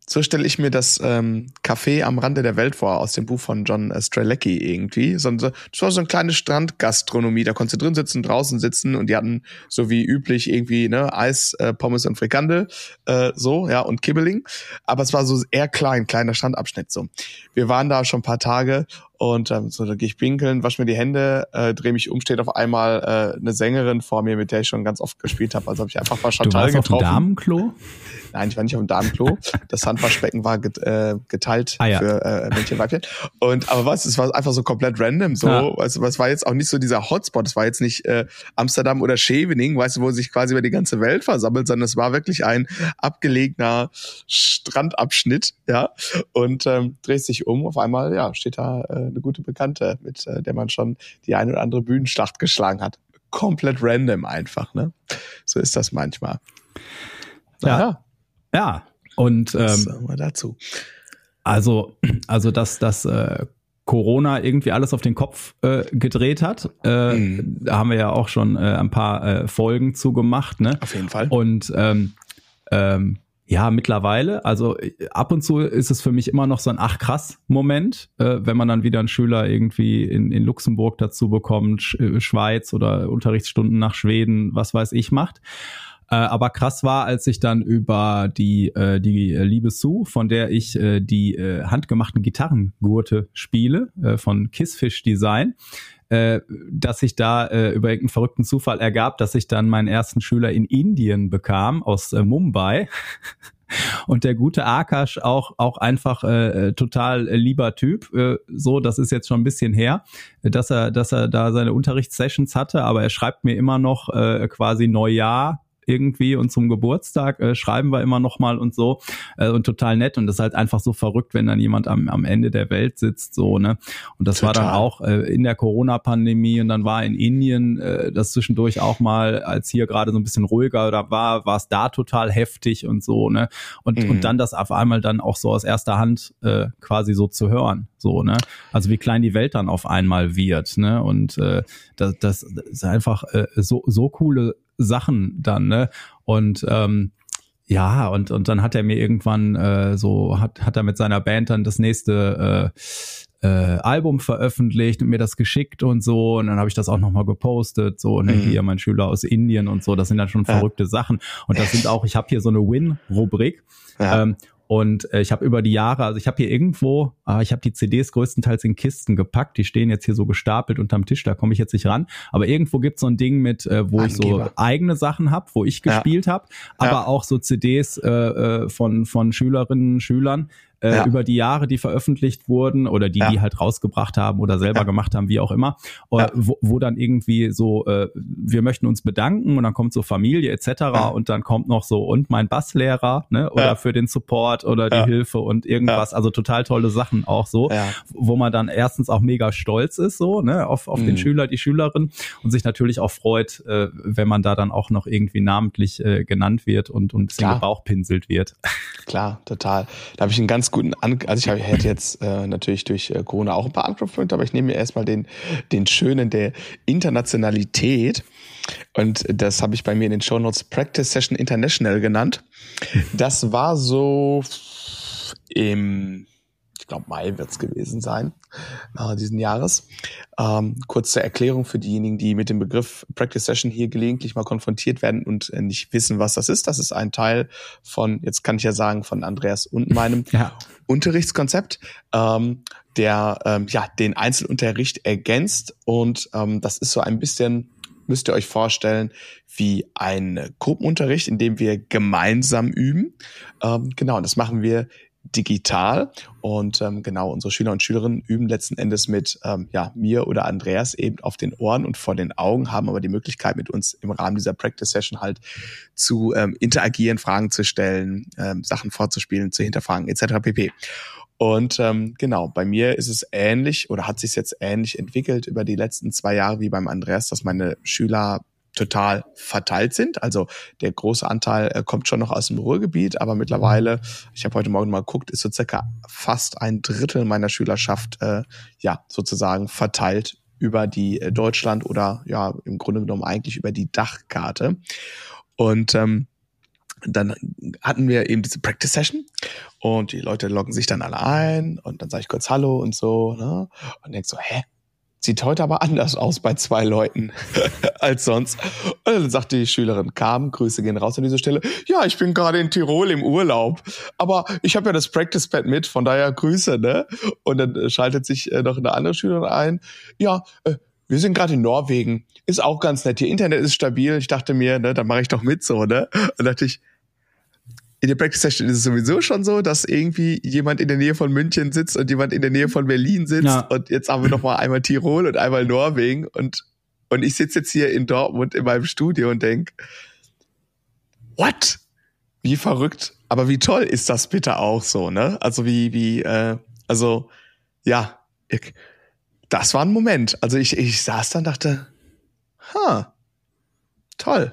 so stelle ich mir das ähm, Café am Rande der Welt vor, aus dem Buch von John Strzelecki irgendwie. So, so, das war so eine kleine Strandgastronomie, da konntest du drin sitzen, draußen sitzen und die hatten so wie üblich irgendwie ne Eis, äh, Pommes und Frikandel, äh, so, ja, und Kibbeling. Aber es war so eher klein, kleiner Strandabschnitt so. Wir waren da schon ein paar Tage und ähm, so, da gehe ich pinkeln, wasche mir die Hände, äh, drehe mich um, steht auf einmal äh, eine Sängerin vor mir, mit der ich schon ganz oft gespielt habe. Also habe ich einfach mal Chantal getroffen. Du warst auf dem Damenklo? Nein, ich war nicht auf dem Damenklo. Das Handwaschbecken war get, äh, geteilt ah, ja. für äh, Männchen, Weibchen. Und aber was, es war einfach so komplett random. So, ja. weißt du, es war jetzt auch nicht so dieser Hotspot. Es war jetzt nicht äh, Amsterdam oder Scheveningen, weißt du, wo sich quasi über die ganze Welt versammelt, sondern es war wirklich ein abgelegener Strandabschnitt, ja. Und ähm, dreht sich um. Auf einmal, ja, steht da äh, eine gute Bekannte, mit äh, der man schon die eine oder andere Bühnenschlacht geschlagen hat. Komplett random einfach, ne? So ist das manchmal. Ja. ja. Ja, und ähm, was sagen wir dazu? Also, also dass das äh, Corona irgendwie alles auf den Kopf äh, gedreht hat, äh, mhm. da haben wir ja auch schon äh, ein paar äh, Folgen zu gemacht, ne? Auf jeden Fall. Und ähm, ähm, ja, mittlerweile, also ab und zu ist es für mich immer noch so ein ach krass Moment, äh, wenn man dann wieder einen Schüler irgendwie in, in Luxemburg dazu bekommt, Sch- Schweiz oder Unterrichtsstunden nach Schweden, was weiß ich, macht. Äh, aber krass war, als ich dann über die äh, die liebe Sue, von der ich äh, die äh, handgemachten Gitarrengurte spiele, äh, von Kissfish Design, äh, dass sich da äh, über irgendeinen verrückten Zufall ergab, dass ich dann meinen ersten Schüler in Indien bekam, aus äh, Mumbai. Und der gute Akash auch auch einfach äh, total äh, lieber Typ, äh, so, das ist jetzt schon ein bisschen her, dass er dass er da seine Unterrichtssessions hatte, aber er schreibt mir immer noch äh, quasi Neujahr irgendwie und zum Geburtstag äh, schreiben wir immer noch mal und so äh, und total nett und das ist halt einfach so verrückt, wenn dann jemand am, am Ende der Welt sitzt, so, ne? Und das total. War dann auch äh, in der Corona-Pandemie und dann war in Indien äh, das zwischendurch auch mal, als hier gerade so ein bisschen ruhiger da war, war es da total heftig und so, ne? Und mhm. und dann das auf einmal dann auch so aus erster Hand äh, quasi so zu hören, so, ne? Also wie klein die Welt dann auf einmal wird, ne? Und äh, das, das ist einfach äh, so so coole Sachen dann, ne? Und ähm, ja, und und dann hat er mir irgendwann äh, so, hat hat er mit seiner Band dann das nächste äh, äh, Album veröffentlicht und mir das geschickt und so. Und dann habe ich das auch nochmal gepostet, so, ne, mhm. hier mein Schüler aus Indien und so. Das sind dann schon ja. verrückte Sachen. Und das sind auch, ich habe hier so eine Win-Rubrik. Ja. Ähm, Und äh, ich habe über die Jahre, also ich habe hier irgendwo, äh, ich habe die C Ds größtenteils in Kisten gepackt, die stehen jetzt hier so gestapelt unterm Tisch, da komme ich jetzt nicht ran. Aber irgendwo gibt's so ein Ding mit, äh, wo Angeber. Ich so eigene Sachen habe, wo ich gespielt ja. habe, aber ja. auch so C Ds äh, äh, von von Schülerinnen, Schülern, äh, ja. über die Jahre, die veröffentlicht wurden oder die, ja. die halt rausgebracht haben oder selber ja. gemacht haben, wie auch immer, äh, ja. wo, wo dann irgendwie so, äh, wir möchten uns bedanken und dann kommt so Familie et cetera ja. und dann kommt noch so und mein Basslehrer, ne, oder ja. für den Support oder die ja. Hilfe und irgendwas, ja. also total tolle Sachen auch so, ja. wo man dann erstens auch mega stolz ist, so, ne, auf, auf mhm. den Schüler, die Schülerin und sich natürlich auch freut, äh, wenn man da dann auch noch irgendwie namentlich äh, genannt wird und, und ein bisschen gebauchpinselt wird. Klar, total. Da habe ich einen ganz guten, An- also ich, hab, ich hätte jetzt äh, natürlich durch äh, Corona auch ein paar Anknüpfpunkte, aber ich nehme mir erstmal den, den schönen der Internationalität und das habe ich bei mir in den Shownotes Practice Session International genannt. Das war so im, ich glaube Mai wird es gewesen sein, äh, diesen Jahres. Ähm, kurz zur Erklärung für diejenigen, die mit dem Begriff Practice Session hier gelegentlich mal konfrontiert werden und äh, nicht wissen, was das ist. Das ist ein Teil von, jetzt kann ich ja sagen, von Andreas und meinem ja. Unterrichtskonzept, ähm, der ähm, ja den Einzelunterricht ergänzt und ähm, das ist so ein bisschen, müsst ihr euch vorstellen, wie ein Gruppenunterricht, in dem wir gemeinsam üben. Ähm, genau, und das machen wir digital und ähm, genau, unsere Schüler und Schülerinnen üben letzten Endes mit ähm, ja mir oder Andreas eben auf den Ohren und vor den Augen, haben aber die Möglichkeit mit uns im Rahmen dieser Practice Session halt zu ähm, interagieren, Fragen zu stellen, ähm, Sachen vorzuspielen, zu hinterfragen et cetera pp. Und ähm, genau, bei mir ist es ähnlich oder hat sich jetzt ähnlich entwickelt über die letzten zwei Jahre wie beim Andreas, dass meine Schüler total verteilt sind. Also der große Anteil äh, kommt schon noch aus dem Ruhrgebiet, aber mittlerweile, ich habe heute Morgen mal geguckt, ist so circa fast ein Drittel meiner Schülerschaft äh, ja sozusagen verteilt über die äh, Deutschland oder ja im Grunde genommen eigentlich über die Dachkarte. Und ähm, dann hatten wir eben diese Practice Session und die Leute loggen sich dann alle ein und dann sage ich kurz Hallo und so, ne? Und denk so, hä? Sieht heute aber anders aus bei zwei Leuten als sonst. Und dann sagt die Schülerin, Carmen, Grüße gehen raus an dieser Stelle, ja, ich bin gerade in Tirol im Urlaub, aber ich habe ja das Practice-Pad mit, von daher Grüße, ne? Und dann schaltet sich noch eine andere Schülerin ein, ja, äh, wir sind gerade in Norwegen, ist auch ganz nett, hier Internet ist stabil, ich dachte mir, ne, da mache ich doch mit so, ne? Und dachte ich, in der Practice Session ist es sowieso schon so, dass irgendwie jemand in der Nähe von München sitzt und jemand in der Nähe von Berlin sitzt. Ja. Und jetzt haben wir noch mal einmal Tirol und einmal Norwegen. Und, und ich sitze jetzt hier in Dortmund in meinem Studio und denk, what? Wie verrückt. Aber wie toll ist das bitte auch so, ne? Also wie, wie, äh, also, ja, ich, das war ein Moment. Also ich, ich saß dann und dachte, ha, toll.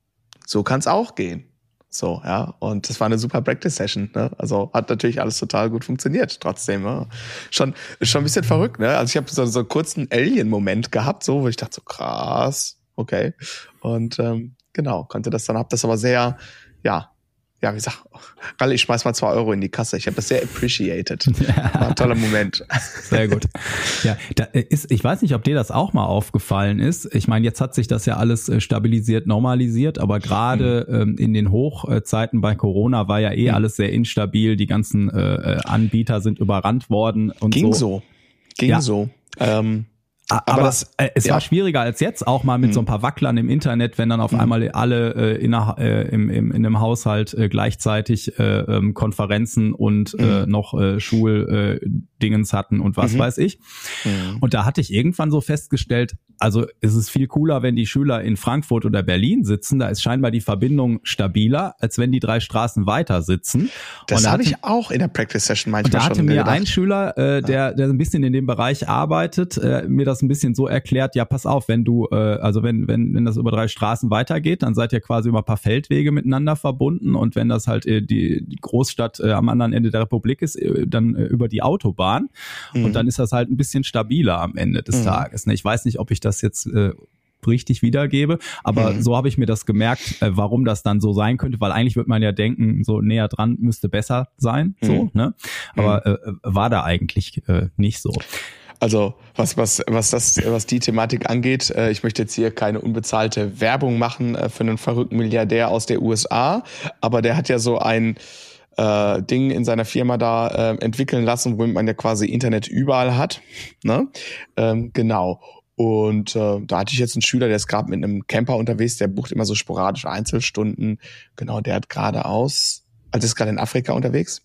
So kann's auch gehen. So, ja, und das war eine super Practice-Session, ne? Also hat natürlich alles total gut funktioniert, trotzdem, ja. Schon, schon ein bisschen verrückt, ne? Also ich habe so, so einen kurzen Alien-Moment gehabt, so, wo ich dachte so, krass, okay. Und ähm, genau, konnte das dann, hab das aber sehr, ja, ja, wie gesagt, Ralle, ich schmeiß mal zwei Euro in die Kasse. Ich habe das sehr appreciated. War ein toller Moment. Sehr gut. Ja, da ist, ich weiß nicht, ob dir das auch mal aufgefallen ist. Ich meine, jetzt hat sich das ja alles stabilisiert, normalisiert, aber gerade mhm. ähm, in den Hochzeiten bei Corona war ja eh mhm. alles sehr instabil. Die ganzen äh, Anbieter sind überrannt worden und Ging so. so. Ging ja. so. Ähm, Aber, aber das, äh, es ja. war schwieriger als jetzt, auch mal mit mhm. so ein paar Wacklern im Internet, wenn dann auf mhm. einmal alle äh, in, einer, äh, im, im, in einem Haushalt äh, gleichzeitig äh, ähm, Konferenzen und mhm. äh, noch äh, Schuldingens äh, hatten und was mhm. weiß ich. Mhm. Und da hatte ich irgendwann so festgestellt, also es ist viel cooler, wenn die Schüler in Frankfurt oder Berlin sitzen, da ist scheinbar die Verbindung stabiler, als wenn die drei Straßen weiter sitzen. Das hatte ich auch in der Practice Session manchmal schon. Da hatte schon mir gedacht. ein Schüler, äh, der, der ein bisschen in dem Bereich arbeitet, äh, mir das ein bisschen so erklärt, ja, pass auf, wenn du, äh, also wenn, wenn, wenn das über drei Straßen weitergeht, dann seid ihr quasi über ein paar Feldwege miteinander verbunden und wenn das halt äh, die, die Großstadt äh, am anderen Ende der Republik ist, äh, dann äh, über die Autobahn mhm. und dann ist das halt ein bisschen stabiler am Ende des mhm. Tages. Ne? Ich weiß nicht, ob ich das jetzt äh, richtig wiedergebe, aber mhm. so habe ich mir das gemerkt, äh, warum das dann so sein könnte, weil eigentlich würde man ja denken, so näher dran müsste besser sein, mhm. so, ne? Aber äh, war da eigentlich äh, nicht so. Also was was was das was die Thematik angeht, äh, ich möchte jetzt hier keine unbezahlte Werbung machen äh, für einen verrückten Milliardär aus der U S A, aber der hat ja so ein äh, Ding in seiner Firma da äh, entwickeln lassen, womit man ja quasi Internet überall hat, ne? Ähm, genau. Und äh, da hatte ich jetzt einen Schüler, der ist gerade mit einem Camper unterwegs, der bucht immer so sporadisch Einzelstunden. Genau, der hat gerade aus, also ist gerade in Afrika unterwegs.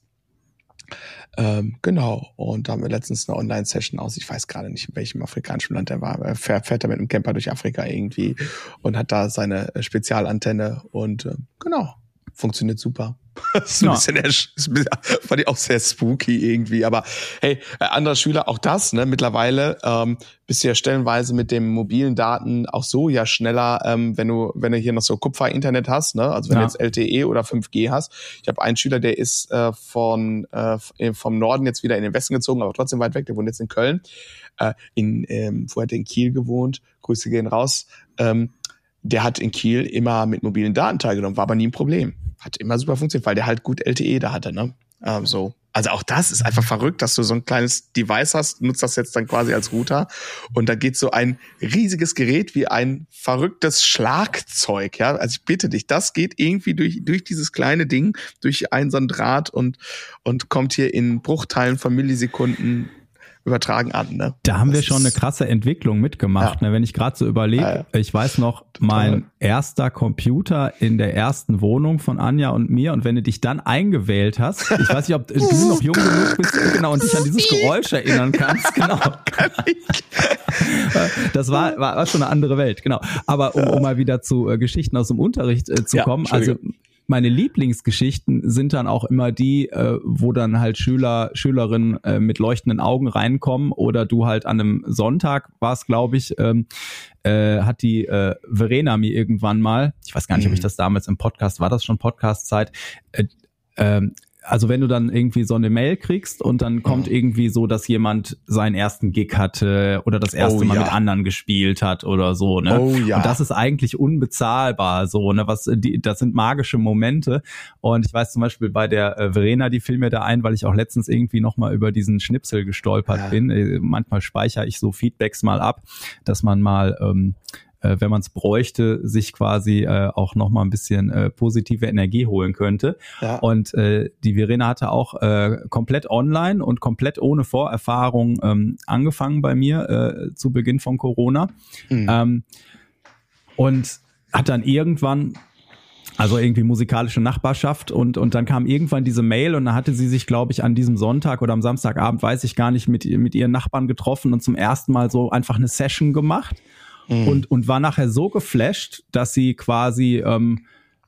Ähm, genau, und da haben wir letztens eine Online-Session aus, ich weiß gerade nicht, in welchem afrikanischen Land er war, er fährt, fährt er mit einem Camper durch Afrika irgendwie und hat da seine Spezialantenne und äh, genau, funktioniert super. Das ist ein bisschen, ist ein bisschen, fand ich auch sehr spooky irgendwie, aber hey, andere Schüler, auch das, ne, mittlerweile ähm, bist du ja stellenweise mit den mobilen Daten auch so ja schneller, ähm, wenn du wenn du hier noch so Kupfer-Internet hast, ne, also wenn ja. du jetzt L T E oder fünf G hast. Ich habe einen Schüler, der ist äh, von äh, vom Norden jetzt wieder in den Westen gezogen, aber trotzdem weit weg, der wohnt jetzt in Köln, äh, in ähm, wo hat er in Kiel gewohnt, Grüße gehen raus, ähm, der hat in Kiel immer mit mobilen Daten teilgenommen, war aber nie ein Problem. Hat immer super funktioniert, weil der halt gut L T E da hatte, ne? Ähm, so. Also auch das ist einfach verrückt, dass du so ein kleines Device hast, nutzt das jetzt dann quasi als Router und da geht so ein riesiges Gerät wie ein verrücktes Schlagzeug, ja? Also ich bitte dich, das geht irgendwie durch durch dieses kleine Ding, durch einen so einen Draht und und kommt hier in Bruchteilen von Millisekunden übertragen an, ne? Da haben das wir schon eine krasse Entwicklung mitgemacht, ja. ne? Wenn ich gerade so überlege, ja, ja. ich weiß noch, mein Total. erster Computer in der ersten Wohnung von Anja und mir und wenn du dich dann eingewählt hast, ich weiß nicht, ob du noch jung genug bist, genau, und dich an dieses Geräusch erinnern kannst, genau. Das war, war, war schon eine andere Welt, genau. Aber um, um mal wieder zu äh, Geschichten aus dem Unterricht äh, zu ja, kommen, also meine Lieblingsgeschichten sind dann auch immer die, äh, wo dann halt Schüler, Schülerinnen äh, mit leuchtenden Augen reinkommen oder du halt an einem Sonntag war es, glaube ich, ähm, äh, hat die äh, Verena mir irgendwann mal, ich weiß gar nicht, mhm. ob ich das damals im Podcast, war das schon Podcast-Zeit, äh, äh, also wenn du dann irgendwie so eine Mail kriegst und dann kommt Mhm. irgendwie so, dass jemand seinen ersten Gig hatte oder das erste Oh, Mal ja. mit anderen gespielt hat oder so, ne? Oh ja. Und das ist eigentlich unbezahlbar, so, ne? Was, die, das sind magische Momente. Und ich weiß zum Beispiel bei der äh, Verena, die fiel mir da ein, weil ich auch letztens irgendwie nochmal über diesen Schnipsel gestolpert Ja. bin. Äh, manchmal speichere ich so Feedbacks mal ab, dass man mal, ähm, äh, wenn man es bräuchte, sich quasi äh, auch nochmal ein bisschen äh, positive Energie holen könnte. Ja. Und äh, die Verena hatte auch äh, komplett online und komplett ohne Vorerfahrung ähm, angefangen bei mir äh, zu Beginn von Corona. Mhm. Ähm, und hat dann irgendwann, also irgendwie musikalische Nachbarschaft und und dann kam irgendwann diese Mail und dann hatte sie sich, glaube ich, an diesem Sonntag oder am Samstagabend, weiß ich gar nicht, mit, mit ihren Nachbarn getroffen und zum ersten Mal so einfach eine Session gemacht. Mhm. Und, und war nachher so geflasht, dass sie quasi ähm,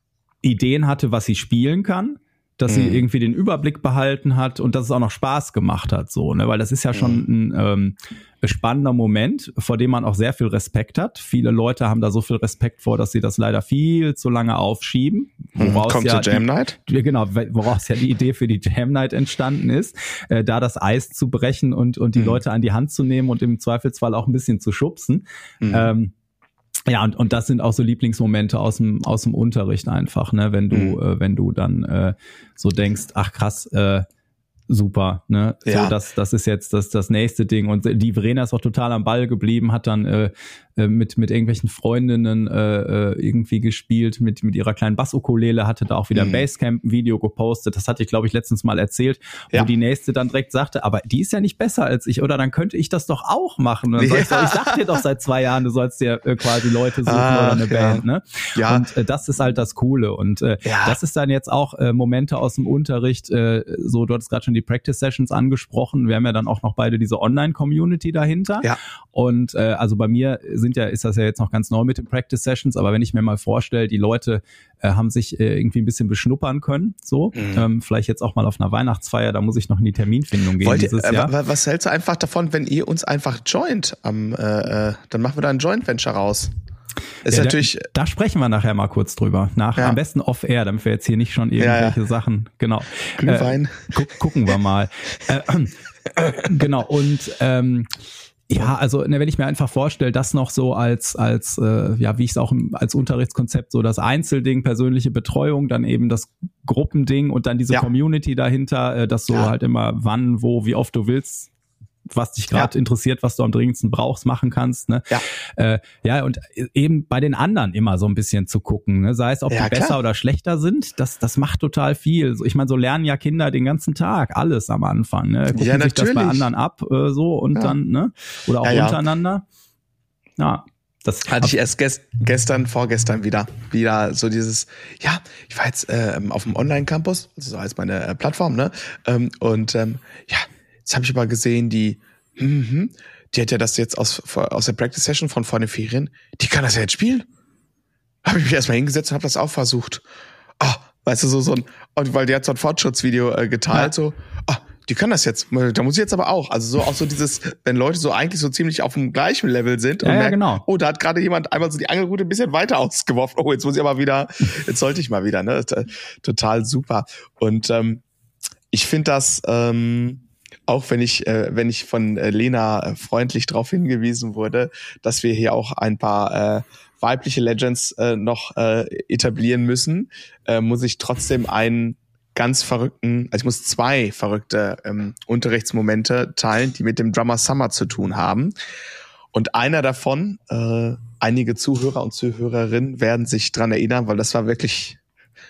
Ideen hatte, was sie spielen kann, dass Mhm. sie irgendwie den Überblick behalten hat und dass es auch noch Spaß gemacht hat, so, ne, weil das ist ja schon ein ähm, spannender Moment, vor dem man auch sehr viel Respekt hat. Viele Leute haben da so viel Respekt vor, dass sie das leider viel zu lange aufschieben. Woraus Kommt ja zur Jam Night? Die, genau, woraus ja die Idee für die Jam Night entstanden ist, äh, da das Eis zu brechen und und die Mhm. Leute an die Hand zu nehmen und im Zweifelsfall auch ein bisschen zu schubsen. Mhm. Ähm, ja, und, und das sind auch so Lieblingsmomente aus dem, aus dem Unterricht einfach, ne, wenn du, Mhm. äh, wenn du dann äh, so denkst, ach krass, äh, super, ne, Ja. so, das, das ist jetzt das, das nächste Ding. Und die Verena ist auch total am Ball geblieben, hat dann äh, äh, mit, mit irgendwelchen Freundinnen äh, äh, irgendwie gespielt, mit, mit ihrer kleinen Bassukulele, hatte da auch wieder ein Mhm. Basecamp-Video gepostet. Das hatte ich, glaube ich, letztens mal erzählt, wo Ja. die nächste dann direkt sagte, aber die ist ja nicht besser als ich, oder dann könnte ich das doch auch machen. Und dann sag ich, Ja. so, ich sag dir doch seit zwei Jahren, du sollst dir äh, quasi Leute suchen Ach, oder eine ja. Band, ne? Ja. Und äh, das ist halt das Coole. Und äh, Ja. das ist dann jetzt auch äh, Momente aus dem Unterricht, äh, so, du hattest gerade schon die Practice Sessions angesprochen. Wir haben ja dann auch noch beide diese Online-Community dahinter. Ja. Und äh, also bei mir sind ja, ist das ja jetzt noch ganz neu mit den Practice Sessions, aber wenn ich mir mal vorstelle, die Leute äh, haben sich äh, irgendwie ein bisschen beschnuppern können, so, Mhm. ähm, vielleicht jetzt auch mal auf einer Weihnachtsfeier, da muss ich noch in die Terminfindung gehen Wollt ihr, dieses äh, Jahr. wa- was hältst du einfach davon, wenn ihr uns einfach joint? Am, äh, äh, dann machen wir da ein Joint-Venture raus. Ist Ja, natürlich, da, da sprechen wir nachher mal kurz drüber. Nach, Ja. Am besten off-air, damit wir jetzt hier nicht schon irgendwelche Ja, ja. Sachen, genau. Glühwein. Äh, gu gucken wir mal. äh, äh, genau, und ähm, ja, also ne, wenn ich mir einfach vorstelle, das noch so als, als äh, ja, wie ich es auch im, als Unterrichtskonzept, so das Einzelding, persönliche Betreuung, dann eben das Gruppending und dann diese Ja. Community dahinter, äh, dass du Ja. halt immer wann, wo, wie oft du willst, was dich gerade Ja. interessiert, was du am dringendsten brauchst, machen kannst. Ne? Ja. Äh, ja, und eben bei den anderen immer so ein bisschen zu gucken, ne? Sei es, ob Ja, die besser klar. oder schlechter sind, das, das macht total viel. So, ich meine, so lernen ja Kinder den ganzen Tag, alles am Anfang. Ne? Gucken Ja, sich das bei natürlich. anderen ab äh, so und Ja. dann, ne? Oder auch Ja, ja. untereinander. Ja, das Hatte ich erst gest gestern, vorgestern wieder. Wieder so dieses, ja, ich war jetzt äh, auf dem Online-Campus, also so heißt meine äh, Plattform, ne? Ähm, und ähm, ja, jetzt habe ich aber gesehen, die, mhm, die hat ja das jetzt aus, aus der Practice-Session von vor den Ferien, die kann das ja jetzt spielen. Habe ich mich erstmal hingesetzt und habe das auch versucht. Ah, weißt du, so, so ein, und weil die hat so ein Fortschrittsvideo äh, geteilt, Ja. so, ah, die kann das jetzt. Da muss ich jetzt aber auch. Also so auch so dieses, wenn Leute so eigentlich so ziemlich auf dem gleichen Level sind und Ja, ja, merken, genau. oh, da hat gerade jemand einmal so die Angelrute ein bisschen weiter ausgeworfen. Oh, jetzt muss ich aber wieder, jetzt sollte ich mal wieder, ne? T- Total super. Und ähm, ich finde das, ähm, auch wenn ich, äh, wenn ich von äh, Lena äh, freundlich darauf hingewiesen wurde, dass wir hier auch ein paar äh, weibliche Legends äh, noch äh, etablieren müssen, äh, muss ich trotzdem einen ganz verrückten, also ich muss zwei verrückte ähm, Unterrichtsmomente teilen, die mit dem Drummer Summer zu tun haben. Und einer davon, äh, einige Zuhörer und Zuhörerinnen werden sich dran erinnern, weil das war wirklich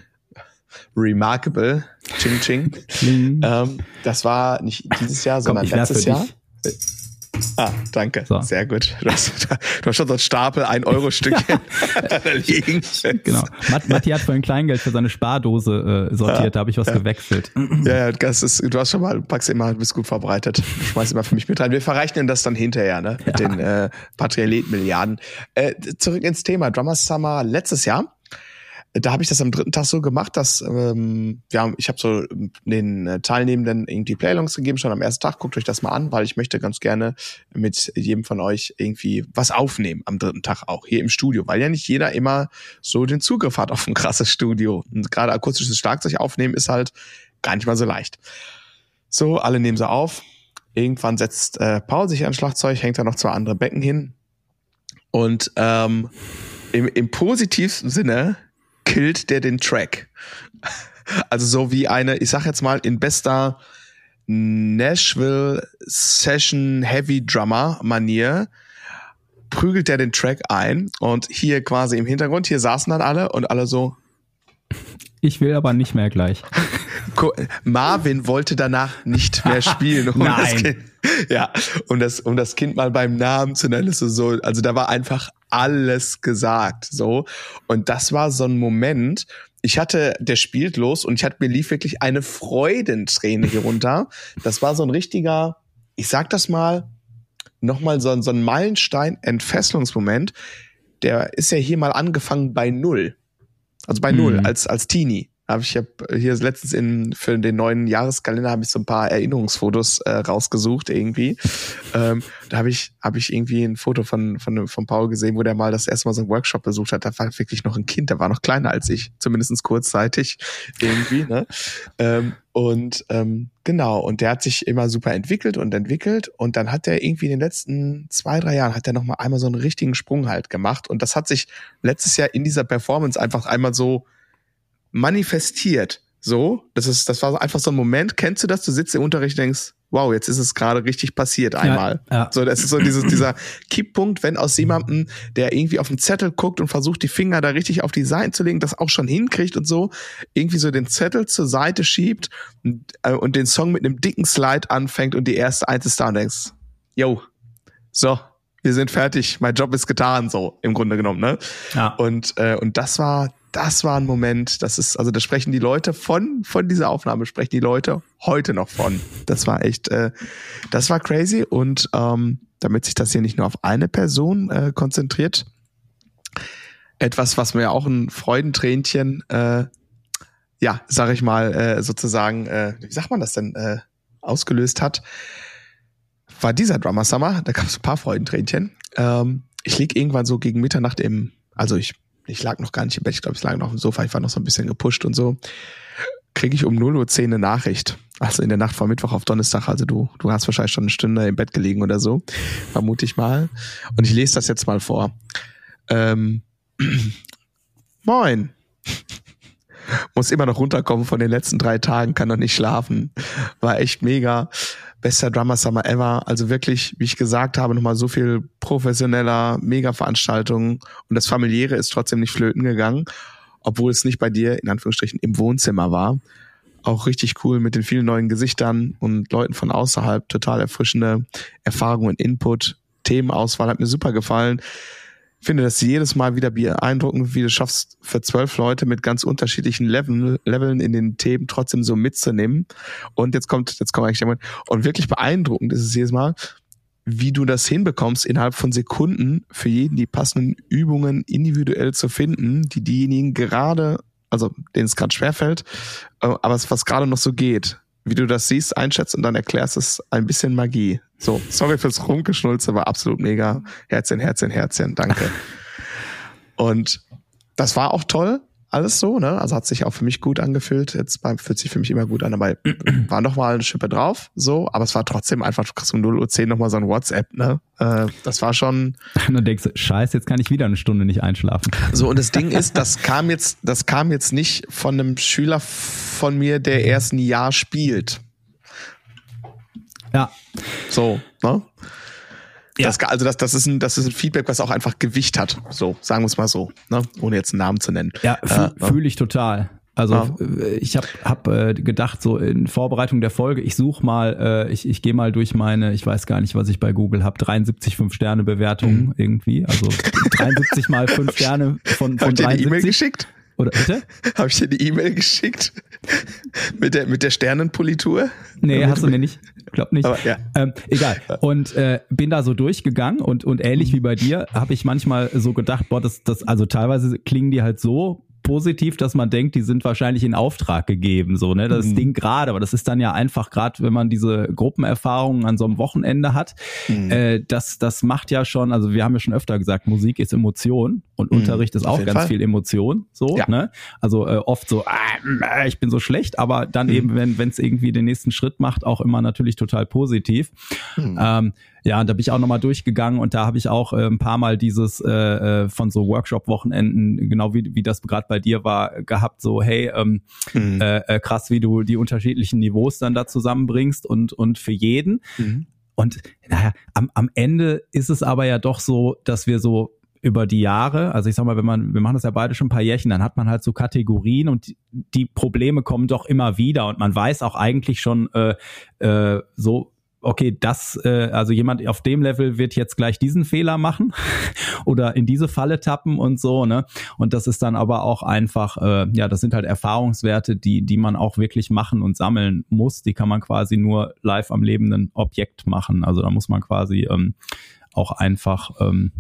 remarkable. Ching Ching. Mhm. Ähm, das war nicht dieses Jahr, Komm, sondern ich werfe letztes dich. Jahr. Ah, danke. So. Sehr gut. Du hast, du hast schon so ein Stapel ein Euro Stückchen da liegen. Genau. Matt, Matti hat vorhin Kleingeld für seine Spardose äh, sortiert, Ja, da habe ich was ja. gewechselt. Ja, ja, das ist, du hast schon mal, du packst immer, du bist gut vorbereitet. Du schmeißt immer für mich mit rein. Wir verrechnen das dann hinterher, ne? Mit Ja. den äh, Patrialet-Milliarden. Äh, zurück ins Thema. Drummer Summer letztes Jahr. Da habe ich das am dritten Tag so gemacht, dass ähm, ja, ich habe so den äh, Teilnehmenden irgendwie Playalongs gegeben, schon am ersten Tag. Guckt euch das mal an, weil ich möchte ganz gerne mit jedem von euch irgendwie was aufnehmen am dritten Tag auch hier im Studio, weil ja nicht jeder immer so den Zugriff hat auf ein krasses Studio. Und gerade akustisches Schlagzeug aufnehmen ist halt gar nicht mal so leicht. So, alle nehmen sie auf. Irgendwann setzt äh, Paul sich ans Schlagzeug, hängt da noch zwei andere Becken hin. Und ähm, im, im positivsten Sinne killt der den Track. Also so wie eine, ich sag jetzt mal, in bester Nashville Session Heavy Drummer Manier prügelt der den Track ein. Und hier quasi im Hintergrund, hier saßen dann alle und alle so, ich will aber nicht mehr gleich. Marvin wollte danach nicht mehr spielen. Um Nein. Das kind, ja, um das, um das Kind mal beim Namen zu nennen, ist so, also da war einfach alles gesagt, so. Und das war so ein Moment, ich hatte, der spielt los und ich hatte, mir lief wirklich eine Freudenträne hier runter. Das war so ein richtiger, ich sag das mal, nochmal so ein, so ein Meilenstein-Entfesselungsmoment. Der ist ja hier mal angefangen bei Null. Also bei Null, mhm. als, als Teenie. Hab ich hab hier letztens in, für den neuen Jahreskalender habe ich so ein paar Erinnerungsfotos äh, rausgesucht irgendwie. Ähm, da habe ich, habe ich irgendwie ein Foto von, von, von Paul gesehen, wo der mal das erste Mal so einen Workshop besucht hat. Da war wirklich noch ein Kind, der war noch kleiner als ich, zumindest kurzzeitig irgendwie, ne? Ähm, und, ähm, genau. Und der hat sich immer super entwickelt und entwickelt. Und dann hat der irgendwie in den letzten zwei, drei Jahren hat der noch mal einmal so einen richtigen Sprung halt gemacht. Und das hat sich letztes Jahr in dieser Performance einfach einmal so manifestiert. So, das ist, das war einfach so ein Moment. Kennst du das? Du sitzt im Unterricht und denkst, wow, jetzt ist es gerade richtig passiert einmal. Ja, ja. So, das ist so dieses, dieser Kipppunkt, wenn aus jemandem, der irgendwie auf den Zettel guckt und versucht, die Finger da richtig auf die Seiten zu legen, das auch schon hinkriegt und so, irgendwie so den Zettel zur Seite schiebt und, äh, und den Song mit einem dicken Slide anfängt und die erste Eins ist da und denkst, yo, so, wir sind fertig, mein Job ist getan, so, im Grunde genommen, ne? Ja. Und, äh, und das war, Das war ein Moment, das ist, also da sprechen die Leute von, von dieser Aufnahme sprechen die Leute heute noch von. Das war echt, äh, das war crazy und ähm, damit sich das hier nicht nur auf eine Person äh, konzentriert, etwas, was mir auch ein Freudentränchen, äh, ja, sag ich mal, äh, sozusagen, äh, wie sagt man das denn, äh, ausgelöst hat, war dieser Drummer Summer, da gab es ein paar Freudentränchen. Ähm, ich lieg irgendwann so gegen Mitternacht im, also ich Ich lag noch gar nicht im Bett, ich glaube, ich lag noch auf dem Sofa, ich war noch so ein bisschen gepusht und so. Kriege ich um null Uhr zehn eine Nachricht. Also in der Nacht von Mittwoch auf Donnerstag. Also du, du hast wahrscheinlich schon eine Stunde im Bett gelegen oder so. Vermute ich mal. Und ich lese das jetzt mal vor. Ähm, Moin. Muss immer noch runterkommen von den letzten drei Tagen, kann noch nicht schlafen. War echt mega. Bester Drummer Summer ever. Also wirklich, wie ich gesagt habe, nochmal so viel professioneller, mega Veranstaltungen. Und das Familiäre ist trotzdem nicht flöten gegangen, obwohl es nicht bei dir, in Anführungsstrichen, im Wohnzimmer war. Auch richtig cool mit den vielen neuen Gesichtern und Leuten von außerhalb. Total erfrischende Erfahrungen, Input, Themenauswahl hat mir super gefallen. Ich finde das jedes Mal wieder beeindruckend, wie du schaffst, für zwölf Leute mit ganz unterschiedlichen Leveln, Leveln in den Themen trotzdem so mitzunehmen. Und jetzt kommt, jetzt kommt eigentlich der Moment. Und wirklich beeindruckend ist es jedes Mal, wie du das hinbekommst, innerhalb von Sekunden für jeden die passenden Übungen individuell zu finden, die diejenigen gerade, also denen es gerade schwerfällt, aber was gerade noch so geht. Wie du das siehst, einschätzt und dann erklärst, es ein bisschen Magie. So, sorry fürs Rumgeschnulze, aber absolut mega. Herzchen, Herzchen, Herzchen, danke. Und das war auch toll, alles so, ne? Also hat sich auch für mich gut angefühlt. Jetzt fühlt sich für mich immer gut an, aber war noch mal eine Schippe drauf, so. Aber es war trotzdem einfach, du kriegst um null Uhr zehn noch mal so ein WhatsApp, ne? Äh, das war schon. Und dann denkst du, scheiße, jetzt kann ich wieder eine Stunde nicht einschlafen. So, und das Ding ist, das kam jetzt, das kam jetzt nicht von einem Schüler von mir, der erst ein Jahr spielt. Ja. So, ne? Ja. Das, also das, das ist ein, das ist ein Feedback, was auch einfach Gewicht hat. So, sagen wir es mal so, ne? Ohne jetzt einen Namen zu nennen. Ja, fühle äh, fühl ich total. Also ja. ich habe hab, äh, gedacht, so in Vorbereitung der Folge, ich suche mal, äh, ich, ich gehe mal durch meine, ich weiß gar nicht, was ich bei Google habe, dreiundsiebzig fünf-Sterne-Bewertungen mhm. irgendwie. Also dreiundsiebzig mal fünf Sterne von, von Hab ich dir dreiundsiebzig. Eine E-Mail geschickt? Oder bitte? Habe ich dir die E-Mail geschickt? mit der mit der Sternenpolitur? Nee, hast du mir nicht. Glaub nicht. Aber, ja. ähm, egal. Und äh, bin da so durchgegangen und und ähnlich wie bei dir habe ich manchmal so gedacht, boah, das das also teilweise klingen die halt so positiv, dass man denkt, die sind wahrscheinlich in Auftrag gegeben, so, ne, das mhm. Ding gerade, aber das ist dann ja einfach gerade, wenn man diese Gruppenerfahrungen an so einem Wochenende hat, mhm. äh, das, das macht ja schon, also wir haben ja schon öfter gesagt, Musik ist Emotion und mhm. Unterricht ist auch ganz Fall. viel Emotion, so, ja. ne, also äh, oft so, ah, ich bin so schlecht, aber dann mhm. eben, wenn wenn es irgendwie den nächsten Schritt macht, auch immer natürlich total positiv. Mhm. Ähm, ja, und da bin ich auch nochmal durchgegangen und da habe ich auch äh, ein paar Mal dieses äh, von so Workshop-Wochenenden, genau wie wie das gerade bei dir war, gehabt, so hey, ähm, mhm. äh, krass, wie du die unterschiedlichen Niveaus dann da zusammenbringst und und für jeden. Mhm. Und naja, am, am Ende ist es aber ja doch so, dass wir so über die Jahre, also ich sag mal, wenn man, wir machen das ja beide schon ein paar Jährchen, dann hat man halt so Kategorien und die, die Probleme kommen doch immer wieder und man weiß auch eigentlich schon äh, äh, so, okay, das, äh, also jemand auf dem Level wird jetzt gleich diesen Fehler machen oder in diese Falle tappen und so, ne? Und das ist dann aber auch einfach, äh, ja, das sind halt Erfahrungswerte, die die man auch wirklich machen und sammeln muss. Die kann man quasi nur live am lebenden Objekt machen. Also da muss man quasi ähm, auch einfach ähm,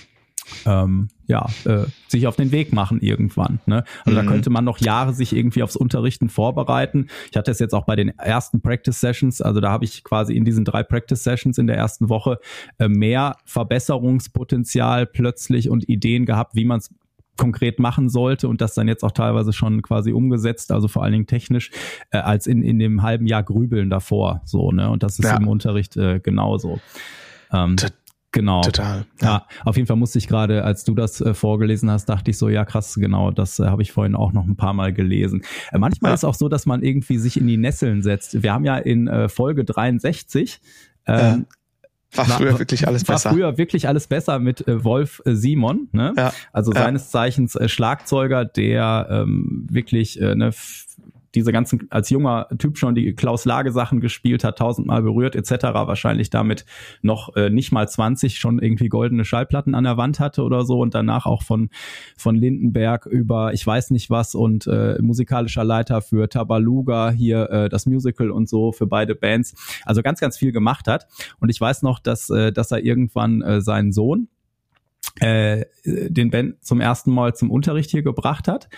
ähm, ja, äh, sich auf den Weg machen irgendwann. Ne? Also mhm. da könnte man noch Jahre sich irgendwie aufs Unterrichten vorbereiten. Ich hatte es jetzt auch bei den ersten Practice Sessions, also da habe ich quasi in diesen drei Practice Sessions in der ersten Woche äh, mehr Verbesserungspotenzial plötzlich und Ideen gehabt, wie man es konkret machen sollte und das dann jetzt auch teilweise schon quasi umgesetzt, also vor allen Dingen technisch, äh, als in in dem halben Jahr Grübeln davor. So, ne? Und das ist ja. im Unterricht äh, genauso. Ähm, Genau. Total. Ja. ja, auf jeden Fall musste ich gerade, als du das äh, vorgelesen hast, dachte ich so, ja krass, genau, das äh, habe ich vorhin auch noch ein paar Mal gelesen. Äh, manchmal ja. ist es auch so, dass man irgendwie sich in die Nesseln setzt. Wir haben ja in äh, Folge dreiundsechzig ähm, ja. War früher war, wirklich alles war besser. War früher wirklich alles besser mit äh, Wolf äh, Simon, ne? Ja. Also ja. seines Zeichens äh, Schlagzeuger, der ähm, wirklich äh, ne, f- diese ganzen, als junger Typ schon die Klaus-Lage-Sachen gespielt hat, tausendmal berührt et cetera, wahrscheinlich damit noch äh, nicht mal zwanzig schon irgendwie goldene Schallplatten an der Wand hatte oder so und danach auch von von Lindenberg über ich weiß nicht was und äh, musikalischer Leiter für Tabaluga, hier äh, das Musical und so für beide Bands, also ganz, ganz viel gemacht hat und ich weiß noch, dass äh, dass er irgendwann äh, seinen Sohn äh, den Ben zum ersten Mal zum Unterricht hier gebracht hat.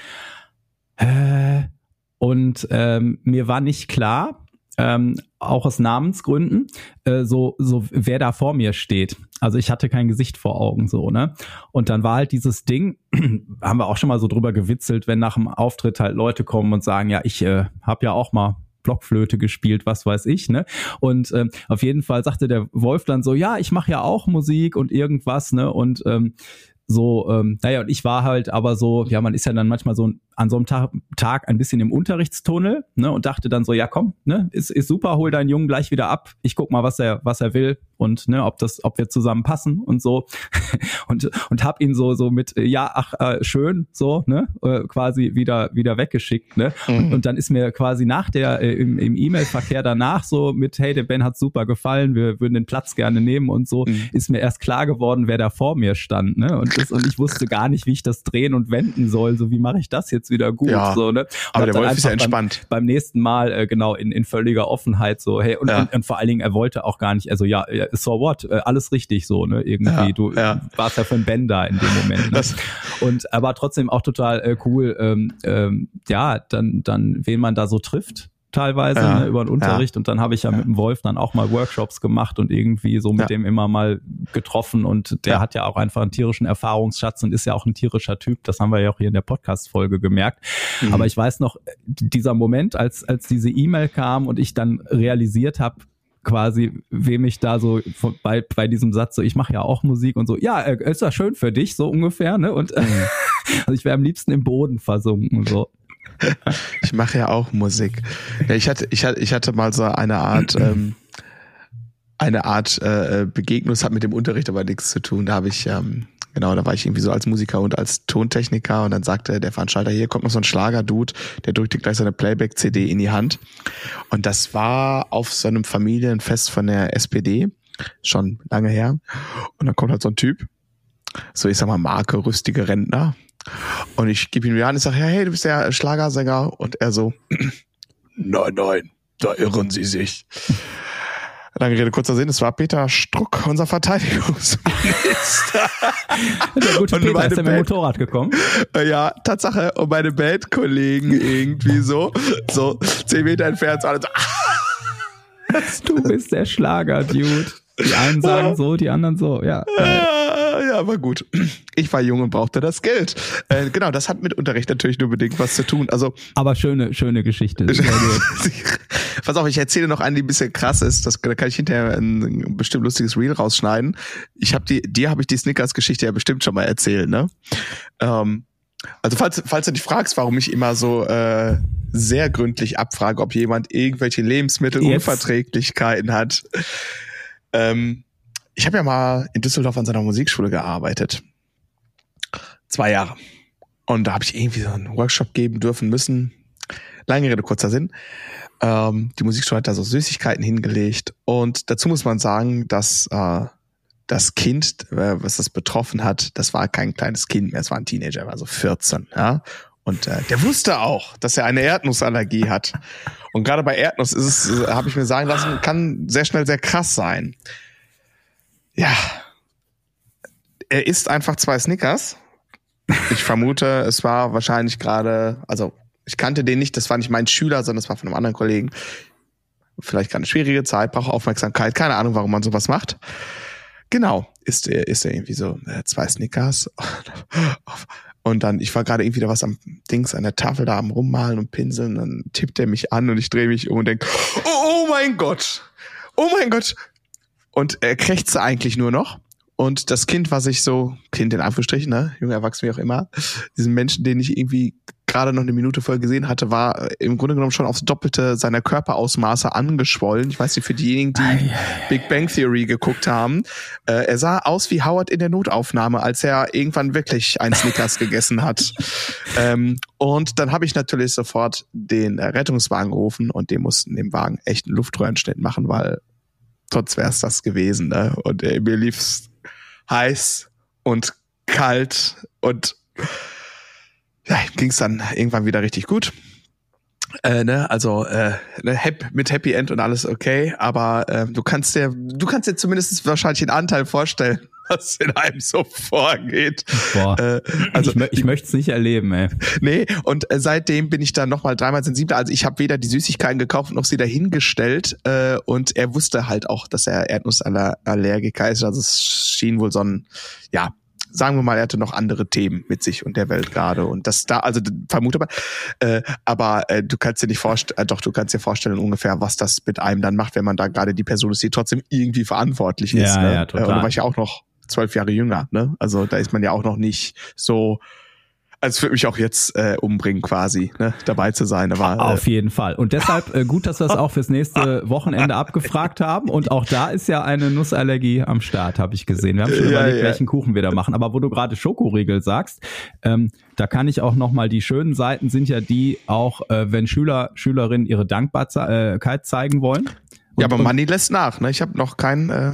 Äh, Und ähm, mir war nicht klar, ähm, auch aus Namensgründen, äh, so so wer da vor mir steht. Also ich hatte kein Gesicht vor Augen, so, ne? Und dann war halt dieses Ding, haben wir auch schon mal so drüber gewitzelt, wenn nach dem Auftritt halt Leute kommen und sagen, ja, ich äh, habe ja auch mal Blockflöte gespielt, was weiß ich, ne? Und ähm, auf jeden Fall sagte der Wolf dann so, ja, ich mache ja auch Musik und irgendwas, ne? Und ähm, so, ähm, naja, und ich war halt aber so, ja, man ist ja dann manchmal so an so einem Tag, Tag ein bisschen im Unterrichtstunnel, ne, und dachte dann so, ja komm, ne, ist, ist super, hol deinen Jungen gleich wieder ab, ich guck mal, was er, was er will und, ne, ob das, ob wir zusammen passen und so und, und hab ihn so, so mit, ja, ach, äh, schön, so, ne, äh, quasi wieder, wieder weggeschickt, ne, mhm. und, und dann ist mir quasi nach der, äh, im, im E-Mail-Verkehr danach so mit, hey, der Ben hat super gefallen, wir würden den Platz gerne nehmen und so, mhm. ist mir erst klar geworden, wer da vor mir stand, ne, und das, und ich wusste gar nicht, wie ich das drehen und wenden soll, so, wie mache ich das jetzt wieder gut, ja, so, ne? Und aber der Wolf ist ja entspannt. Beim, beim nächsten Mal, äh, genau, in, in völliger Offenheit, so, hey, und, ja. und, und vor allen Dingen, er wollte auch gar nicht, also ja, so what, äh, alles richtig, so, ne, irgendwie, ja, du ja. warst ja für einen Ben da in dem Moment, ne? Das und aber trotzdem auch total äh, cool, ähm, ähm, ja, dann, dann, wen man da so trifft, teilweise, ja, ne, über den Unterricht ja. und dann habe ich ja, ja mit dem Wolf dann auch mal Workshops gemacht und irgendwie so mit ja. dem immer mal getroffen und der ja. hat ja auch einfach einen tierischen Erfahrungsschatz und ist ja auch ein tierischer Typ, das haben wir ja auch hier in der Podcast-Folge gemerkt, mhm. aber ich weiß noch, dieser Moment, als als diese E-Mail kam und ich dann realisiert habe, quasi, wem ich da so bei bei diesem Satz so, ich mache ja auch Musik und so, ja, ist ja schön für dich, so ungefähr, ne, und mhm. also ich wäre am liebsten im Boden versunken, so. Ich mache ja auch Musik. Ja, ich hatte, ich hatte, ich hatte mal so eine Art, ähm, eine Art äh, Begegnung. Das hat mit dem Unterricht aber nichts zu tun. Da habe ich, ähm, genau, da war ich irgendwie so als Musiker und als Tontechniker und dann sagte der Veranstalter, hier kommt noch so ein Schlager-Dude, der drückte gleich seine Playback-C D in die Hand. Und das war auf so einem Familienfest von der S P D, schon lange her. Und dann kommt halt so ein Typ, so ich sag mal Marke, rüstige Rentner. Und ich gebe ihm die Hand und sage, ja, hey, du bist der Schlagersänger. Und er so, nein, nein, da irren Sie sich. Lange Rede, kurzer Sinn, es war Peter Struck, unser Verteidigungsminister. Der gute und Peter ist ja mit dem Band, Motorrad gekommen. Ja, Tatsache. Und meine Bandkollegen irgendwie so, so zehn Meter entfernt, so alle so, du bist der Schlager-Dude. Die einen sagen so, die anderen so, ja. Ja, aber gut. Ich war jung und brauchte das Geld. Äh, genau, das hat mit Unterricht natürlich nur bedingt was zu tun. Also, aber schöne, schöne Geschichte. Pass auf, ich erzähle noch eine, die ein bisschen krass ist. Das, da kann ich hinterher ein bestimmt lustiges Reel rausschneiden. Ich habe die, dir habe ich die Snickers-Geschichte ja bestimmt schon mal erzählt, ne? Ähm, also falls, falls du dich fragst, warum ich immer so äh, sehr gründlich abfrage, ob jemand irgendwelche Lebensmittelunverträglichkeiten hat. Ähm, ich habe ja mal in Düsseldorf an seiner Musikschule gearbeitet. Zwei Jahre. Und da habe ich irgendwie so einen Workshop geben dürfen müssen. Lange Rede, kurzer Sinn. Ähm, die Musikschule hat da so Süßigkeiten hingelegt. Und dazu muss man sagen, dass äh, das Kind, äh, was das betroffen hat, das war kein kleines Kind mehr, es war ein Teenager, er war so vierzehn. Ja? Und äh, der wusste auch, dass er eine Erdnussallergie hat. Und gerade bei Erdnuss ist es, habe ich mir sagen lassen, kann sehr schnell sehr krass sein. Ja, er isst einfach zwei Snickers. Ich vermute, es war wahrscheinlich gerade, also ich kannte den nicht, das war nicht mein Schüler, sondern das war von einem anderen Kollegen. Vielleicht gerade eine schwierige Zeit, braucht Aufmerksamkeit, keine Ahnung, warum man sowas macht. Genau, isst er, isst er irgendwie so äh, zwei Snickers. Und dann, ich war gerade irgendwie da was am Dings, an der Tafel da am Rummalen und Pinseln, dann tippt er mich an und ich drehe mich um und denke, oh, oh mein Gott, oh mein Gott. Und er krächzte eigentlich nur noch. Und das Kind, was ich so, Kind in Anführungsstrichen, ne, junge Erwachsene wie auch immer, diesen Menschen, den ich irgendwie gerade noch eine Minute vorher gesehen hatte, war im Grunde genommen schon aufs Doppelte seiner Körperausmaße angeschwollen. Ich weiß nicht, für diejenigen, die ei, Big Bang Theory geguckt haben. Äh, er sah aus wie Howard in der Notaufnahme, als er irgendwann wirklich ein Snickers gegessen hat. Ähm, und dann habe ich natürlich sofort den Rettungswagen gerufen und die mussten dem Wagen echt einen Luftröhrenschnitt machen, weil sonst wäre es das gewesen. Ne? Und äh, mir lief's heiß und kalt und ja, ging es dann irgendwann wieder richtig gut. Äh, ne, also äh, ne, hap- mit Happy End und alles okay, aber äh, du kannst dir, du kannst dir zumindest wahrscheinlich einen Anteil vorstellen, was in einem so vorgeht. Boah. Äh, also ich, mö- ich möchte es nicht erleben, ey. Nee, und äh, seitdem bin ich dann nochmal dreimal sensibler. Also ich habe weder die Süßigkeiten gekauft noch sie dahingestellt äh, und er wusste halt auch, dass er Erdnussallergiker ist. Also es schien wohl so ein, ja, sagen wir mal, er hatte noch andere Themen mit sich und der Welt gerade und das da, also vermute mal, äh, aber äh, du kannst dir nicht vorstellen, äh, doch, du kannst dir vorstellen ungefähr, was das mit einem dann macht, wenn man da gerade die Person ist, die trotzdem irgendwie verantwortlich ist. Ja, ne? ja, total. Und da war ich ja auch noch zwölf Jahre jünger, ne? Also da ist man ja auch noch nicht so, als würde mich auch jetzt äh, umbringen quasi, ne? Dabei zu sein. Aber, äh, auf jeden Fall. Und deshalb äh, gut, dass wir es auch fürs nächste Wochenende abgefragt haben. Und auch da ist ja eine Nussallergie am Start, habe ich gesehen. Wir haben schon ja, überlegt, ja. welchen Kuchen wir da machen. Aber wo du gerade Schokoriegel sagst, ähm, da kann ich auch nochmal, die schönen Seiten sind ja die auch, äh, wenn Schüler, Schülerinnen ihre Dankbarkeit zeigen wollen. Und, ja, aber und, Manni lässt nach, ne? Ich habe noch keinen... Äh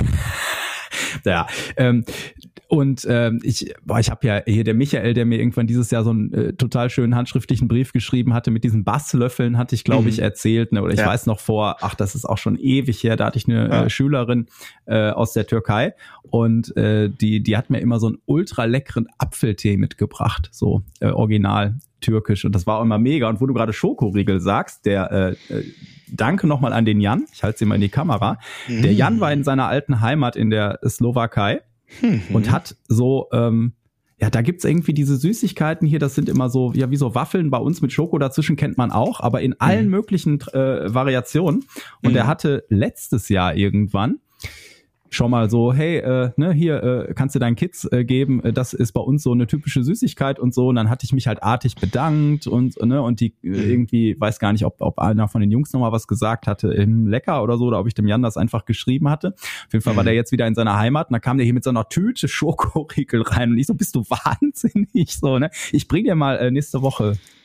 ja, ähm, und ähm, ich, boah, ich habe ja hier der Michael, der mir irgendwann dieses Jahr so einen äh, total schönen handschriftlichen Brief geschrieben hatte mit diesen Basslöffeln, hatte ich glaube mhm. ich erzählt, ne? Oder ich ja. weiß noch vor, ach das ist auch schon ewig her, da hatte ich eine ja. äh, Schülerin äh, aus der Türkei und äh, die die hat mir immer so einen ultra leckeren Apfeltee mitgebracht, so äh, original türkisch und das war auch immer mega. Und wo du gerade Schokoriegel sagst, der äh, äh, danke nochmal an den Jan, ich halte sie mal in die Kamera. Mhm. Der Jan war in seiner alten Heimat in der Slowakei mhm. und hat so, ähm, ja, da gibt's irgendwie diese Süßigkeiten hier, das sind immer so, ja, wie so Waffeln bei uns mit Schoko dazwischen kennt man auch, aber in allen mhm. möglichen äh, Variationen. Und mhm. er hatte letztes Jahr irgendwann schon mal so, hey, äh, ne, hier äh, kannst du deinen Kids äh, geben, äh, das ist bei uns so eine typische Süßigkeit und so. Und dann hatte ich mich halt artig bedankt und ne und die äh, irgendwie, weiß gar nicht, ob ob einer von den Jungs nochmal was gesagt hatte, im Lecker oder so, oder ob ich dem Jan das einfach geschrieben hatte. Auf jeden Fall war der jetzt wieder in seiner Heimat und da kam der hier mit so einer Tüte Schokoriegel rein und ich so, bist du wahnsinnig? So, ne? Ich bring dir mal äh, nächste Woche äh,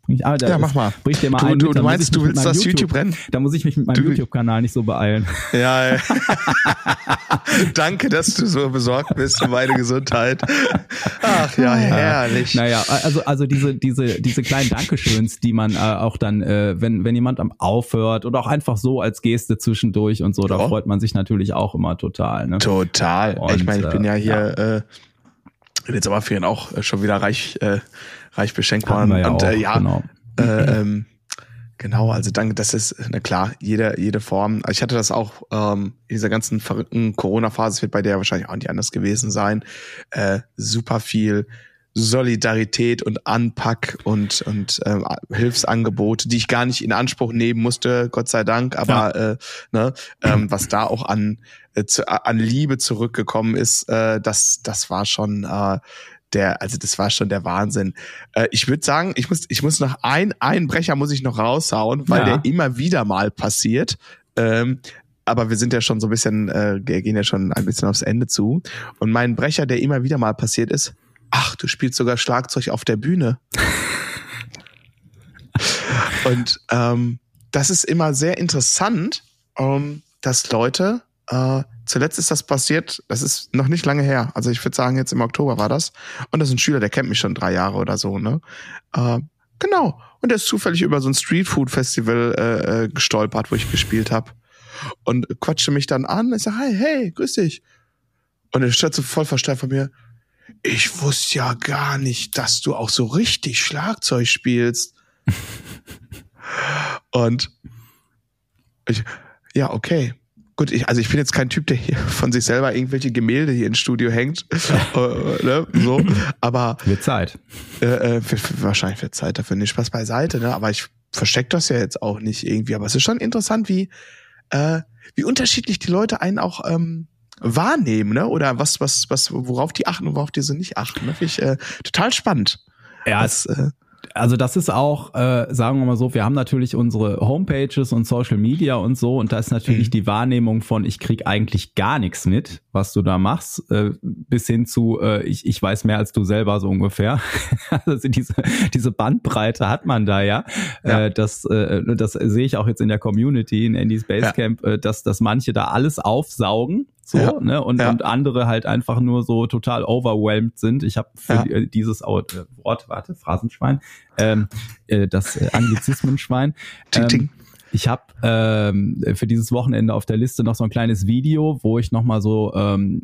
Ah, ja, mach mal. Bring ich dir mal du, einen du, mit, du meinst, du willst das YouTube, YouTube rennen? Da muss ich mich mit meinem YouTube-Kanal nicht so beeilen. Ja, ja. Danke, dass du so besorgt bist um meine Gesundheit. Ach ja, herrlich. Naja, also also diese diese diese kleinen Dankeschöns, die man äh, auch dann, äh, wenn wenn jemand am aufhört oder auch einfach so als Geste zwischendurch und so, da oh. freut man sich natürlich auch immer total. Ne? Total. Und, ich meine, ich bin ja hier ja. Äh, in den Sommerferien auch schon wieder reich äh, reich beschenkt worden. Ja und auch, äh, ja, genau. Äh, ähm, genau, also danke, das ist, na klar, jede, jede Form. Ich hatte das auch ähm, in dieser ganzen verrückten Corona-Phase, wird bei der wahrscheinlich auch nicht anders gewesen sein. Äh, super viel Solidarität und Anpack und und ähm, Hilfsangebote, die ich gar nicht in Anspruch nehmen musste, Gott sei Dank, aber ja. äh, ne, ähm, was da auch an äh, zu, an Liebe zurückgekommen ist, äh, das das war schon äh, der, also das war schon der Wahnsinn. Äh, ich würde sagen, ich muss ich muss noch ein einen Brecher muss ich noch raushauen, weil ja. der immer wieder mal passiert. Ähm, aber wir sind ja schon so ein bisschen, äh, gehen ja schon ein bisschen aufs Ende zu. Und mein Brecher, der immer wieder mal passiert ist: Ach, du spielst sogar Schlagzeug auf der Bühne. Und ähm, das ist immer sehr interessant, ähm, dass Leute, äh, zuletzt ist das passiert, das ist noch nicht lange her, also ich würde sagen, jetzt im Oktober war das. Und das ist ein Schüler, der kennt mich schon drei Jahre oder so, ne? Äh, genau. Und der ist zufällig über so ein Streetfood-Festival äh, äh, gestolpert, wo ich gespielt habe. Und quatschte mich dann an. Ich sage, hey, hey, grüß dich. Und er stellt so voll versteift von mir: Ich wusste ja gar nicht, dass du auch so richtig Schlagzeug spielst. Und ich, ja, okay. Gut, ich, also ich bin jetzt kein Typ, der hier von sich selber irgendwelche Gemälde hier ins Studio hängt. äh, ne, so. Aber wird Zeit. Äh, für, für, wahrscheinlich wird Zeit dafür, nicht Spaß beiseite, ne? Aber ich verstecke das ja jetzt auch nicht irgendwie. Aber es ist schon interessant, wie, äh, wie unterschiedlich die Leute einen auch ähm, wahrnehmen, ne? Oder was, was, was, worauf die achten und worauf die so nicht achten. Ne? Finde ich äh, total spannend. Ja, das, äh, also das ist auch, äh, sagen wir mal so, wir haben natürlich unsere Homepages und Social Media und so, und da ist natürlich mhm. die Wahrnehmung von, ich krieg eigentlich gar nichts mit, was du da machst, äh, bis hin zu, äh, ich, ich weiß mehr als du selber, so ungefähr. Also diese, diese Bandbreite hat man da ja. ja. Äh, das, äh, das sehe ich auch jetzt in der Community, in Andy's Basecamp, ja. äh, dass, dass manche da alles aufsaugen. So, ja, ne, und, ja. und andere halt einfach nur so total overwhelmed sind. Ich habe für ja. dieses Wort, warte, Phrasenschwein, ähm, äh, das äh, Anglizismenschwein. Ähm, ich habe ähm, für dieses Wochenende auf der Liste noch so ein kleines Video, wo ich nochmal so, ähm,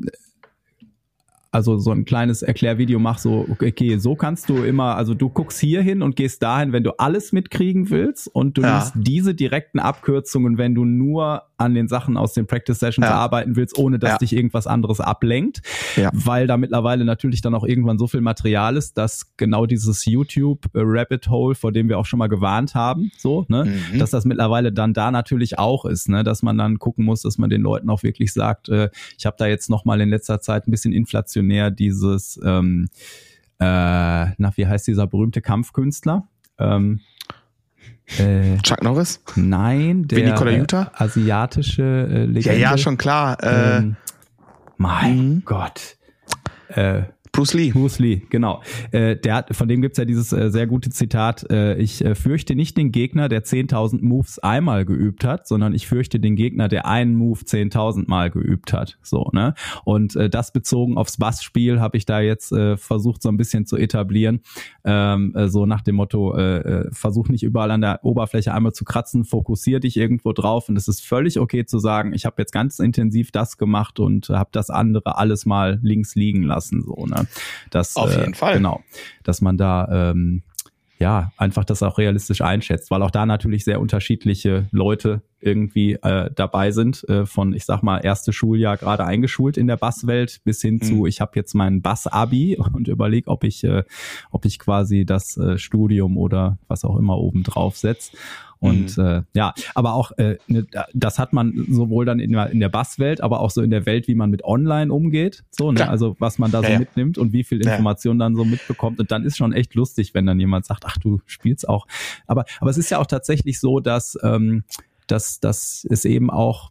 also so ein kleines Erklärvideo mache, so, okay, so kannst du immer, also du guckst hier hin und gehst dahin, wenn du alles mitkriegen willst, und du ja. nimmst diese direkten Abkürzungen, wenn du nur an den Sachen aus den Practice Sessions ja. arbeiten willst, ohne dass ja. dich irgendwas anderes ablenkt, ja. weil da mittlerweile natürlich dann auch irgendwann so viel Material ist, dass genau dieses YouTube Rabbit Hole, vor dem wir auch schon mal gewarnt haben, so, ne, mhm. dass das mittlerweile dann da natürlich auch ist, ne, dass man dann gucken muss, dass man den Leuten auch wirklich sagt, äh, ich habe da jetzt noch mal in letzter Zeit ein bisschen inflationär dieses, ähm, äh, na, wie heißt dieser berühmte Kampfkünstler? Ähm, Äh, Chuck Norris? Nein, der Nikola Utah? Äh, asiatische äh, Legende. Ja, ja, schon klar. Äh, ähm, mein mhm. Gott. Äh, Bruce Lee. Bruce Lee, genau. Äh, der hat, von dem gibt's ja dieses äh, sehr gute Zitat, äh, ich äh, fürchte nicht den Gegner, der zehntausend Moves einmal geübt hat, sondern ich fürchte den Gegner, der einen Move zehntausend Mal geübt hat. So, ne? Und äh, das bezogen aufs Bassspiel habe ich da jetzt äh, versucht, so ein bisschen zu etablieren. Ähm, äh, so nach dem Motto, äh, versuch nicht überall an der Oberfläche einmal zu kratzen, fokussier dich irgendwo drauf, und es ist völlig okay zu sagen, ich habe jetzt ganz intensiv das gemacht und äh, habe das andere alles mal links liegen lassen. So, ne? Das, Auf jeden äh, Fall. Genau, dass man da ähm, ja einfach das auch realistisch einschätzt, weil auch da natürlich sehr unterschiedliche Leute irgendwie äh, dabei sind, äh, von, ich sag mal, erste Schuljahr gerade eingeschult in der Basswelt bis hin mhm. zu, ich habe jetzt mein Bass-Abi und überlege, ob ich äh, ob ich quasi das äh, Studium oder was auch immer oben drauf setze. Und mhm. äh, ja, aber auch äh, ne, das hat man sowohl dann in der, in der Basswelt, aber auch so in der Welt, wie man mit Online umgeht, so, ne? Also was man da so ja, ja. mitnimmt und wie viel Information ja. dann so mitbekommt. Und dann ist schon echt lustig, wenn dann jemand sagt, ach, du spielst auch. Aber aber es ist ja auch tatsächlich so, dass ähm, dass dass es eben auch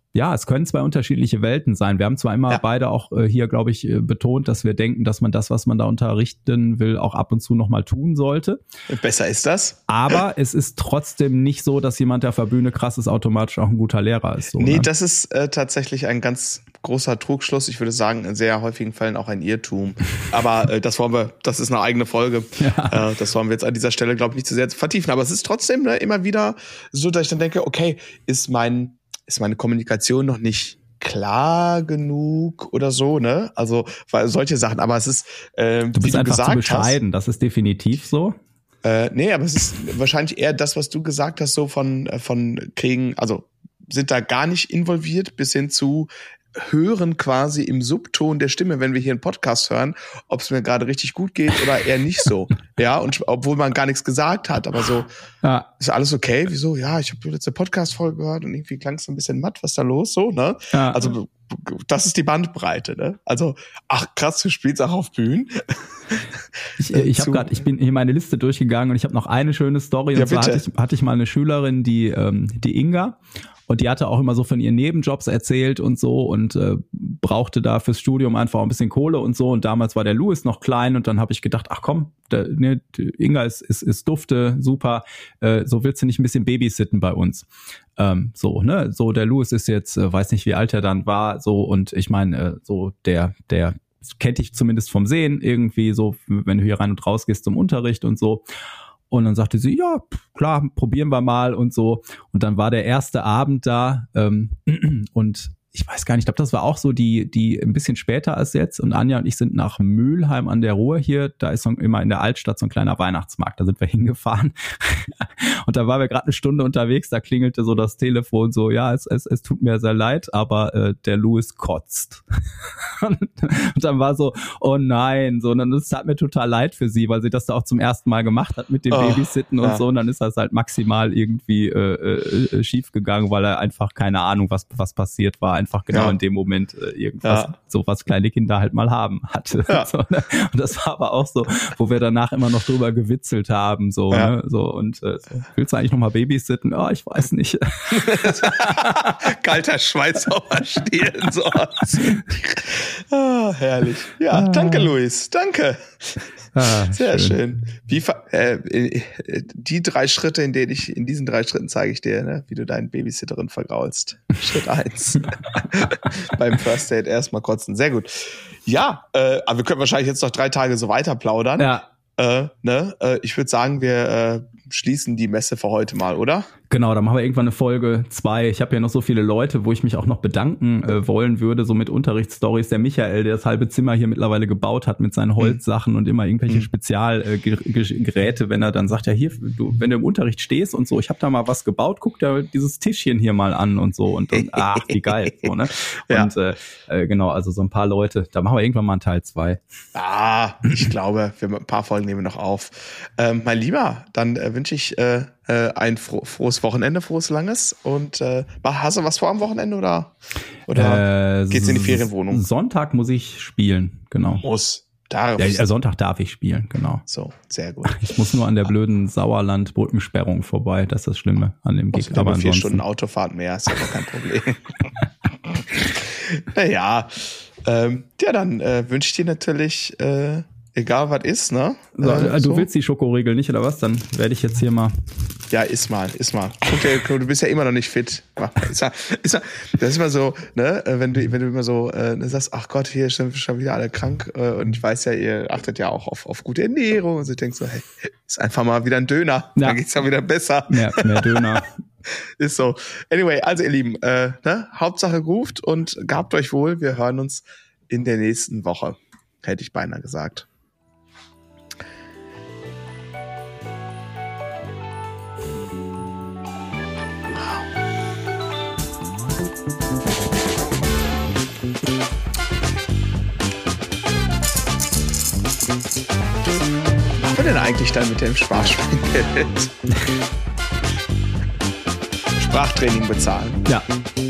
ja, es können zwei unterschiedliche Welten sein. Wir haben zwar immer ja. beide auch äh, hier, glaube ich, äh, betont, dass wir denken, dass man das, was man da unterrichten will, auch ab und zu nochmal tun sollte. Besser ist das. Aber es ist trotzdem nicht so, dass jemand, der auf der Bühne krass ist, automatisch auch ein guter Lehrer ist. So, nee, ne? das ist äh, tatsächlich ein ganz großer Trugschluss. Ich würde sagen, in sehr häufigen Fällen auch ein Irrtum. Aber äh, das wollen wir, das ist eine eigene Folge. Ja. Äh, das wollen wir jetzt an dieser Stelle, glaube ich, nicht zu sehr vertiefen. Aber es ist trotzdem ne, immer wieder so, dass ich dann denke, okay, ist mein, ist meine Kommunikation noch nicht klar genug oder so, ne? Also weil solche Sachen. Aber es ist, äh, du bist wie du einfach gesagt zu bescheiden. hast, das ist definitiv so. Äh, nee, aber es ist wahrscheinlich eher das, was du gesagt hast, so von, von kriegen, also sind da gar nicht involviert bis hin zu hören quasi im Subton der Stimme, wenn wir hier einen Podcast hören, ob es mir gerade richtig gut geht oder eher nicht so. Ja, und obwohl man gar nichts gesagt hat, aber so, ja. Ist alles okay? Wieso? Ja, ich habe die letzte Podcast-Folge gehört und irgendwie klang es so ein bisschen matt, was ist da los? So, ne? Ja. Also, das ist die Bandbreite, ne? Also, ach krass, du spielst auch auf Bühnen. Ich, ich habe gerade, ich bin hier meine Liste durchgegangen und ich habe noch eine schöne Story. Und ja, zwar hatte ich, hatte ich mal eine Schülerin, die, ähm, die Inga. Und die hatte auch immer so von ihren Nebenjobs erzählt und so und äh, brauchte da fürs Studium einfach ein bisschen Kohle und so. Und damals war der Louis noch klein und dann habe ich gedacht, ach komm, der, ne, Inga ist, ist, ist dufte, super. Äh, so willst du nicht ein bisschen babysitten bei uns? Ähm, so, ne? So, der Louis ist jetzt, äh, weiß nicht, wie alt er dann war, so und ich meine, äh, so der, der kennt dich zumindest vom Sehen irgendwie so, wenn du hier rein und raus gehst zum Unterricht und so. Und dann sagte sie, ja, klar, probieren wir mal und so. Und dann war der erste Abend da ähm, und ich weiß gar nicht, ich glaube, das war auch so die, die ein bisschen später als jetzt. Und Anja und ich sind nach Mülheim an der Ruhr hier. Da ist so immer in der Altstadt so ein kleiner Weihnachtsmarkt. Da sind wir hingefahren. Und da waren wir gerade eine Stunde unterwegs. Da klingelte so das Telefon so, ja, es, es, es tut mir sehr leid, aber äh, der Louis kotzt. und, und dann war so, oh nein, so. Und dann, es tat mir total leid für sie, weil sie das da auch zum ersten Mal gemacht hat mit dem oh, Babysitten und ja. so. Und dann ist das halt maximal irgendwie äh, äh, schief gegangen, weil er einfach keine Ahnung, was, was passiert war. Einfach genau ja. in dem Moment äh, irgendwas, ja. so was kleine Kinder halt mal haben hatte. Ja. So, ne? Und das war aber auch so, wo wir danach immer noch drüber gewitzelt haben, so, ja. ne? So, und äh, so, willst du eigentlich nochmal babysitten? Ja, oh, ich weiß nicht. Kalter Schweiß auf der Stirn, so. Ah, herrlich. Ja, ah. danke, Luis. Danke. Ah, sehr schön. schön. Wie äh, die drei Schritte, in denen ich, in diesen drei Schritten zeige ich dir, ne, wie du deinen Babysitterin vergraulst. Schritt eins. Beim First Date erstmal kotzen. Sehr gut. Ja, äh, aber wir können wahrscheinlich jetzt noch drei Tage so weiter plaudern. Ja. Äh, ne? äh, ich würde sagen, wir äh, schließen die Messe für heute mal, oder? Genau, dann machen wir irgendwann eine Folge zwei. Ich habe ja noch so viele Leute, wo ich mich auch noch bedanken äh, wollen würde, so mit Unterrichtsstories. Der Michael, der das halbe Zimmer hier mittlerweile gebaut hat mit seinen Holzsachen mhm. und immer irgendwelche mhm. Spezialgeräte, äh, wenn er dann sagt, ja hier, du, wenn du im Unterricht stehst und so, ich habe da mal was gebaut, guck dir dieses Tischchen hier mal an und so und, und ach, wie geil. So, ne? Ja. Und äh, äh, genau, also so ein paar Leute, da machen wir irgendwann mal einen Teil zwei. Ah, ich glaube, wir ein paar Folgen nehmen wir noch auf. Ähm, mein Lieber, dann äh, wünsche ich äh, ein fro- frohes Wochenende, frohes langes. Und äh, hast du was vor am Wochenende oder, oder äh, geht's in die Ferienwohnung? Sonntag muss ich spielen, genau. Muss. Darf. Ja, Sonntag darf ich spielen, genau. So, sehr gut. Ich muss nur an der blöden Sauerland-Brückensperrung vorbei. Das ist das Schlimme an dem Gig. Aber vier Stunden Autofahrt mehr, ist ja doch kein Problem. Naja, ähm, ja, dann äh, wünsche ich dir natürlich äh, egal was ist, ne? So, äh, du so. willst die Schokoriegel nicht, oder was? Dann werde ich jetzt hier mal... Ja, iss mal, iss mal. Guck dir, du bist ja immer noch nicht fit. Ist ja, ist ja, das ist immer so, ne, wenn du, wenn du immer so äh, sagst, ach Gott, hier sind schon wieder alle krank. Äh, und ich weiß ja, ihr achtet ja auch auf, auf gute Ernährung. Und so, ich denk so, hey, ist einfach mal wieder ein Döner. Ja. Dann geht's ja wieder besser. Ja, mehr Döner. Ist so. Anyway, also ihr Lieben, äh, ne, Hauptsache ruft und gehabt euch wohl. Wir hören uns in der nächsten Woche. Hätte ich beinahe gesagt. Was war denn eigentlich dann mit dem Sprachgeld? Sprachtraining bezahlen. Ja.